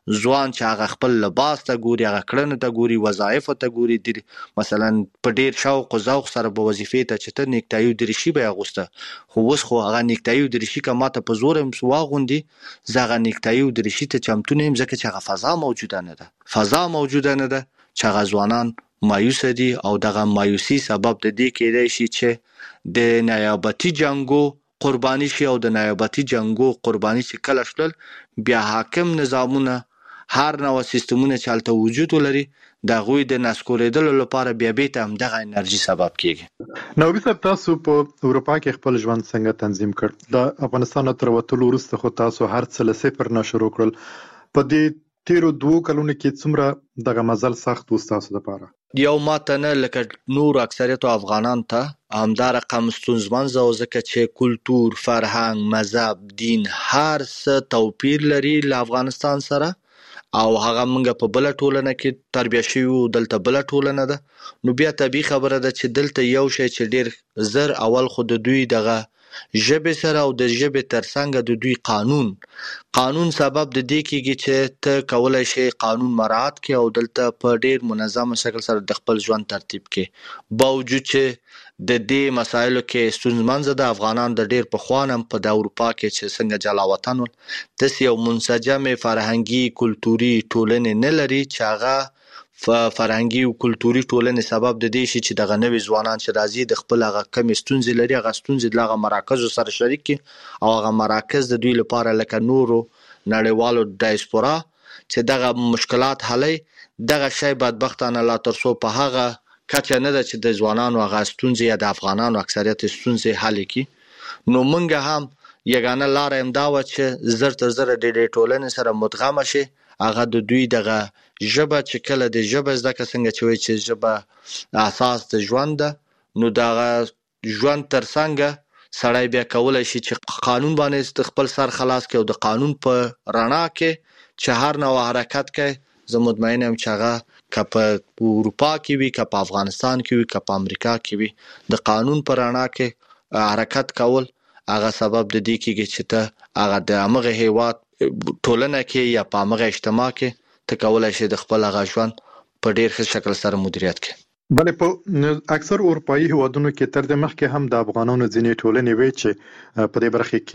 ځوان چې هغه خپل لباس ته ګوري، هغه کړنو ته ګوري، وظایف ته ګوري، مثلا په ډیر شوق او ذوق سره به وظیفې ته چې ته نیکټایي او دریشي به اغوسته، خو اوس خو هغه نیکټایي او دریشي که ماته په زور هم واغوندي زه هغه نیکټایي او دریشي ته چمتو نه یم، ځکه چې هغه فضا موجوده نه ده فضا موجوده نه ده چې هغه ځوانان مایوسه دي او دغه مایوسي سبب د دې کېدای شي چې د نیابتي جنگو قرباني شي او د نیابتي جنگو قرباني چې کله شول بیا حاکم نظامونه هر نوع سیستمونه چې هلته وجود ولري د هغوی د نسکورېدلو لپاره بیا بیرته همدغه انرژي سبب کیږي. نوبي صاحب، تاسو په اروپا کې خپل ژوند څنګه تنظیم کړ؟ د افغانستان تر وتلو وروسته خو تاسو هر څه له صفر نه شروع کړل. په دې تیرو دوو کلونو کې څومره دغه مزل سخت و ستاسو لپاره؟ یو ماته نه لکه نور اکثریت افغانان ته همدا رقم ستونزمن و، ځکه چې کلتور، فرهنګ، مذهب، دین هر څه توپیر لري له افغانستان سره او هغه موږ په بل ټولنه کې تربیه شوي، دلته بل ټولنه ده. نو بیا طبیعي خبره ده چې دلته یو شی چې ډیر زر اول خو د دوی دغه ژبې سره او د ژبې ترڅنګ د دوی قانون قانون سبب د دې کېږي چې ته کولای شي قانون مراعات کړي او دلته په ډیر منظم شکل سره د خپل ژوند ترتیب کړي، باوجود چې د دې مسایلو کې ستونزمن ده. افغانان د ډیر پخوانه په د اروپا کې چې څنګه جلا وطن ول داسې یو منسجم فرهنګي کلتوري ټولنې نه لري چې هغه فرهنګي او کلتوري ټولنې سبب د دې شي چې دغه نوي ځوانان چې راځي د خپل هغه کمې ستونزې لري هغه ستونزې دغه مراکزو سره شریک کړي او هغه مراکز د دوی لپاره لکه نورو نړیوالو ډایسپورا چې دغه مشکلات حلي. دغه شی بدبختانه لا تر څو په هغه کچه نه ده چې د ځوانانو هغه ستونزې یا د افغانانو اکثریت ستونزې حل کړي. نو موږ هم یګانه لاره همدا وه چې زر تر زره د دې ټولنې سره مدغمه شي، هغه د دوی دغه ژبه چې کله د ژبه زده کړه څنګه چې وایي چې ژبه اساس د ژوند ده، نو دغه ژوند ترڅنګ سړی بیا کولی شي چې قانون باندې خپل سر خلاص کړي او د قانون په رڼا کې چې هر نوع حرکت کوي. زه مطمئن یم چې هغه که په اروپا کې وي، که په افغانستان کې وي، که په امریکا کې وي، د قانون په رڼا کې حرکت کول هغه سبب د دې کېږي چې ته هغه د همغه هیواد ټولنه کې یا په همغه اجتماع کې ته کولی شي د خپل هغه ژوند په ډیر ښه شکل سره مدیریت کړي. بلې په اکثر اروپایي هیوادونو کې تر دې مخکې هم د افغانانو ځینې ټولنې وې چې په دې برخه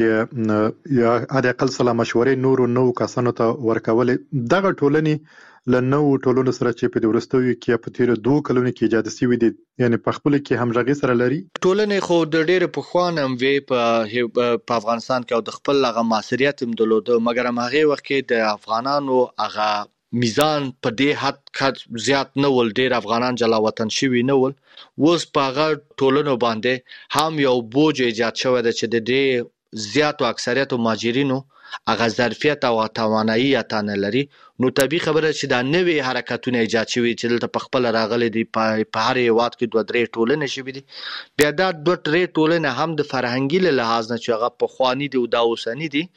کې یا حد اقل سلا مشورې نورو نو کسانو ته ورکولې. دغه ټولنې له نو ټولنو سره چې په دې وروستیو کې په تیر دوه کلونو کې ایجاد شوي دي، یعنی په خپل کې همغږي سره لري. ټولنې خو د ډېر پخوانه هم وې په په افغانستان کې او د خپل هغه معاصریت هم درلوده، مګر هم هغې وخت کې د افغانانو هغه میزان په دې حد زیات نه ول، ډېر افغانان جلا وطن شوي نه ول. اوس په هغه ټولنو باندې هم یو بوج ایجاد شوی ده چې د دې زیاتو اکثریتو مهاجرینو هغه ظرفیت او توانایي اته نه لري. نو طبیعي خبره چې دا نوې حرکتونه ایجاد شوي چې دلته په خپل راغلي دي، په هر هیواد کې دوه درې ټولنې شوي دي. بیا دا دوه درې ټولنې هم د فرهنګي له لحاظ نه چې هغه پخواني دي او دا اوسني دي،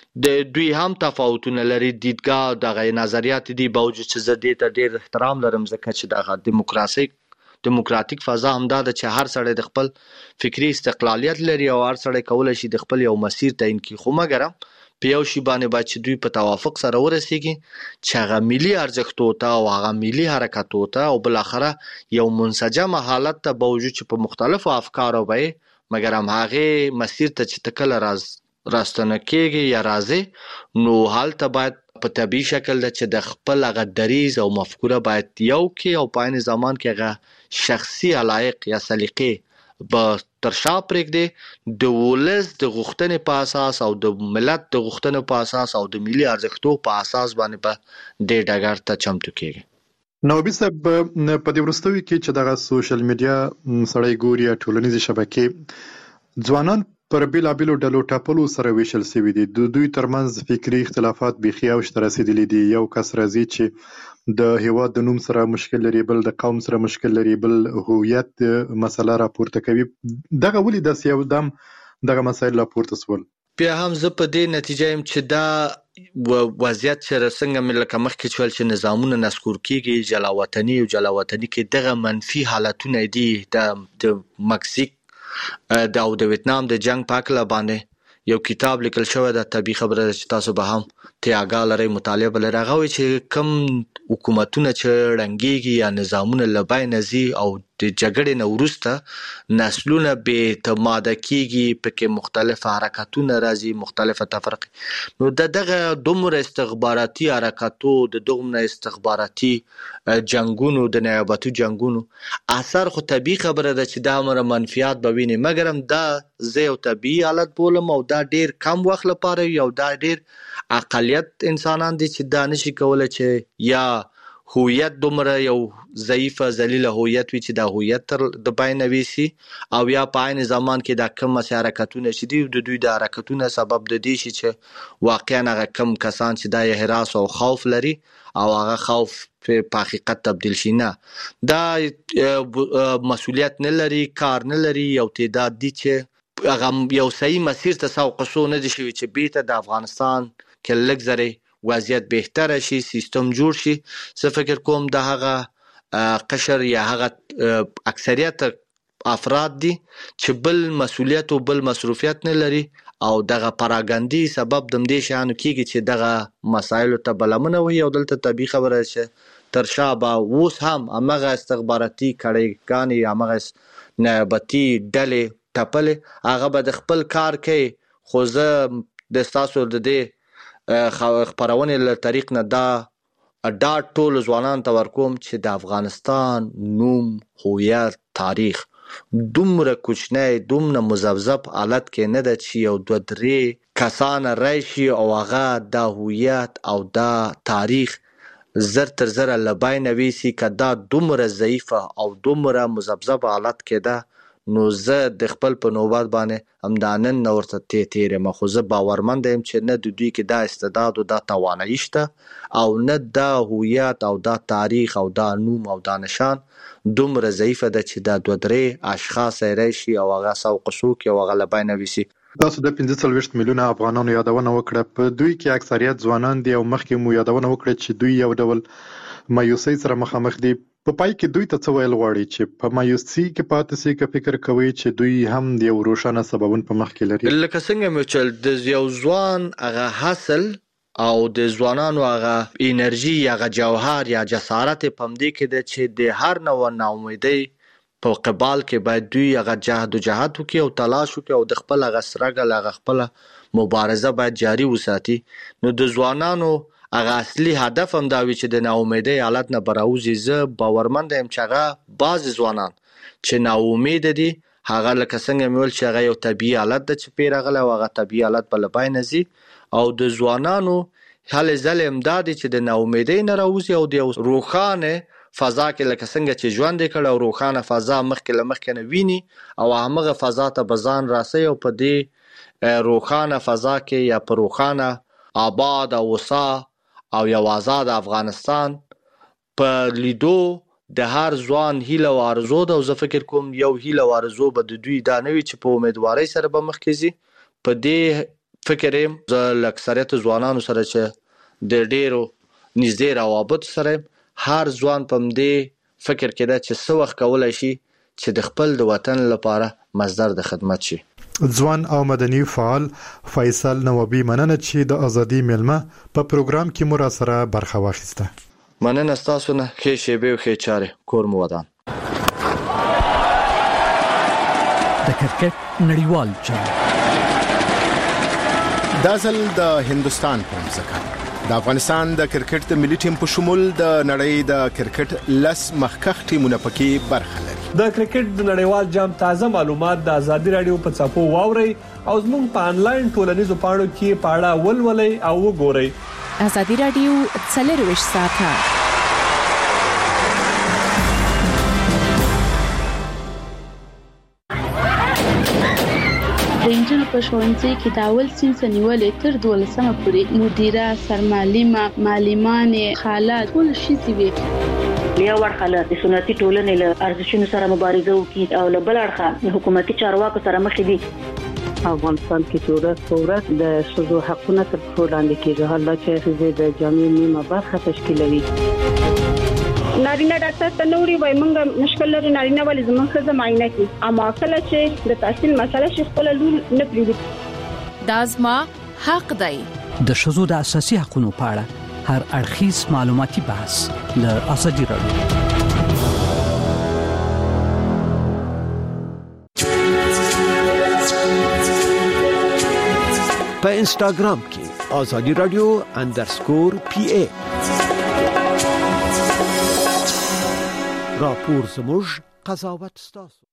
د دوی هم تفاوتونه لري، دیدګاه دغه نظریات دي، باوجود چې زه دې ته ډېر احترام لرم ځکه چې دغه دیموکراسي دیموکراتیک فضا همدا ده چې هر سړی د خپل فکری استقلالیت لري او هر سړی کولی شي د خپل یو مسیر تعیین کړي. خو مګر په یو شی باندې باید چې دوی په توافق سره ورسیږي چې هغه ملي ارزښتو ته او هغه ملي حرکتو ته او بل اخره یو منسجم حالت ته، باوجود چې په مختلفو افکارو به مګر هم هغه مسیر ته چې تکل راز راستنه کېږي یا راځي، نو هلته باید په طبیعي شکل ده چې د خپل هغه دریز او مفکوره باید یو کې او په عین زمان کې هغه شخصي علایق یا سلیقې به تر شا پرېږدي، د ولس د غوښتنې په اساس او د ملت د غوښتنې په اساس او د ملي ارزښتو په اساس باندې به دې ډګر ته چمتو کېږي. نوبي صاحب، په دې وروستیو کې چې دغه سوشل میډیا سړی ګوري یا ټولنیزې شبکې، ځوانان پر بیلابیلو ډلو ټاپلو سره ویشل شوي دي. د دوی ترمنځ فکري اختلافات بیخي اوج ته رسېدلي دي. یو کس راځي چې د هیواد د نوم سره مشکل لري، بل د قوم سره مشکل لري، بل هویت مسله راپورته کوي. دغه ولې داسې یو دم دغه مسایل راپورته شول؟ بیا هم زه په دې نتیجه یم چې دا وضعیت چې څنګه مې لکه مخکې شول چې نظامونه نسکور کېږي، جلا وطني او جلا وطني کې دغه منفي حالتونه دي. د مکسیک د او د ویتنام د جنگ په هکله باندې یو کتاب لیکل شوی ده، طبیعي خبره ده چې تاسو به هم تیاګا لري مطالبه لري هغه چې کم حکومتونه چې رنګيږي یا نظامونه لبای نزي او د جګړې نه ورسته نسلونه به اعتماد کیږي پکې مختلف حرکتونه راځي مختلفه تفرق نو دغه دومره استخباراتي حرکتو د دومره استخباراتي جنگونو د نیابتي جنگونو اثر خو طبيعي خبره ده چې دا مر منفعت به ویني مګرم دا زه یو طبيعي حالت بولم او دا ډیر کم وخت لپاره یو دا ډیر اقلیت انسانان دي چې دا نشي کولای چې یا هویت دومره یو ضعیفه ذلیله هویت وي چې دا هویت تر د باندې ویسي او یا په عین زمان کې دا کم حرکتونه شدي د دوی د حرکتونو سبب د دې شي چې واقعا هغه کم کسان چې دا هراس او خوف لري او هغه خوف په حقیقت تبدیل شي نه دا مسؤلیت نه لري کار نه لري یو تعداد دي چې هغه یو صحیح مسیر ته سوق شو نه دي شي چې بیت د افغانستان کې لګزري وضعیت بهتره شي سیستم جوړ شي زه فکر کوم د هغه قشر یا هغه اکثریت افراد دي چې بل مسؤلیت او بل مصروفیت نه لري او دغه پراګاندي سبب د دې شانو کیږي چې دغه مسایل ته بلمنه وي او دلته طبيعي خبره چې تر شابه اوس هم هغه استخباراتي کړي یا هغه نیابتي ډلې ټپلې هغه به د خپل کار کوي خو زه د تاسو د دې خبرونه له طریق نه دا دا ټول ځوانان ته ورکوم چې د افغانستان نوم هویت تاریخ دومره کوچنی دومره مزبذب حالت کې نه ده چې یو دوه درې کسان راشي او هغه د هویت او د تاریخ زر تر زر لبای نويسي کدا دومره ضعیفه او دومره مزبذب حالت کې ده نو زه د خپل په نوبات باندې همدانن نورته تی تیره مخوزه باورمند یم چې نه د دوی کې دا استعداد او دا توانایي شته او نه دا هویت او دا تاریخ او دا نوم او دا نشان دومره ضعیفه ده چې دا دوه درې اشخاص راشي او هغه سوق سوق او هغه لبای نويسي تاسو د پنځه څلوېښت میلیونه افغانانو یادونه وکړه په دوی کې اکثریت ځوانان دي او مخکې مو یادونه وکړه چې دوی یو ډول مایوسۍ سره مخامخ دي په پای کې دوی ته څه ویل غواړي چې په مایوسۍ کې پاتې سي که فکر کوي چې دوی هم د یو روښانه سببون په مخ کې لري لکه څنګه مې چې د یو ځوان هغه حاصل او د ځوانانو هغه انرژي هغه جوهر یا جسارت په مدې کې د چې د هر نوع ناامیدۍ په قبال کې باید دوی هغه جهاد او جهاد وکړي او تلاش وکړي او د خپل هغه سرګل هغه خپل مبارزه باید جاری وساتي نو د ځوانانو هغه اصلي هدف هم دا وي چې د ناامیدۍ حالت نه براوزي زه باورمند یم چې هغه بعض ځوانان چې ناامید دي هغه لکه څنګه مول چې هغه یو طبيعي حالت د چې پیرغله هغه طبيعي حالت بل پای نزي او د ځوانانو حال زل امدادي چې د ناامیدۍ نه راوزي او د روخانه فضا کې لکه څنګه چې ژوند کړه او روخانه فضا مخکې لمخکې نه ویني او هغه فضا ته بزان راسي او په دې روخانه فضا کې یا په روخانه آباد او وسا او یو آزاد افغانستان په لیدو د هر ځوان هیله او ارزو ده او زه فکر کوم یو هیله او ارزو به د دوی دا نوي چې په امیدوارۍ سره به مخکې ځي په دې فکر یم زه له اکثریت ځوانانو سره چې د ډیرو نږدې روابط سره هر ځوان په دې فکر کې ده چې څه وخت کولای شي چې د خپل د وطن لپاره مصدر د خدمت شي ځوان او مدني فعال فیصل نوابی مننه چې د ازادي ملمه په پروګرام کې مو را سره برخه واخیسته مننه تاسو نه ښه شیبه او ښه چاره کور مو ودان د کرکټ نړیوال چم دا ځل د هندستان په ځکه د افغانستان د کرکټ د ملي ټیم په شمول د نړۍ د کرکټ لس مخکخ ټیمونه پکې برخه لري د کرکټ د نړیوال جام تازه معلومات د ازادي رادیو په صفحو واوري او زموږ په انلاین ټولنیزو پاڼو کې پاړه ولولئ او وګورئ ازادي رادیو څلرویشت ساعته د انجنونو په ښوونځي کې د اول صنف نیولې تر دولسمه پورې مدیره سرمعلمه معلمانې خالات ټول شي وي بیا ورخاله د سنتي ټولنې له ارزښتونو سره مبارزه وکړي او له بل اړخه حکومتي چارواکو سره مخ دي افغانستان کې ټول ثورت د شذو حقونه تر څو لاندې کېږي حالا چې د جامعې نیمه برخه تشکیلوي نارینه ډاکټر ته نوري وای مونږ مشکل لري نارینه ولې زموږ څه معاینه کی اما کله چې د تحصیل مسله شي خپل لول نه پریږدي دازما حق دی د ښځو د اساسي حقوقو په اړه هر اړخیز معلوماتي بحث له ازادي راډیو. په انسټاګرام کې ازادي رادیو انډرسکور پی ای راپور زموږ قضاوت ستاسو.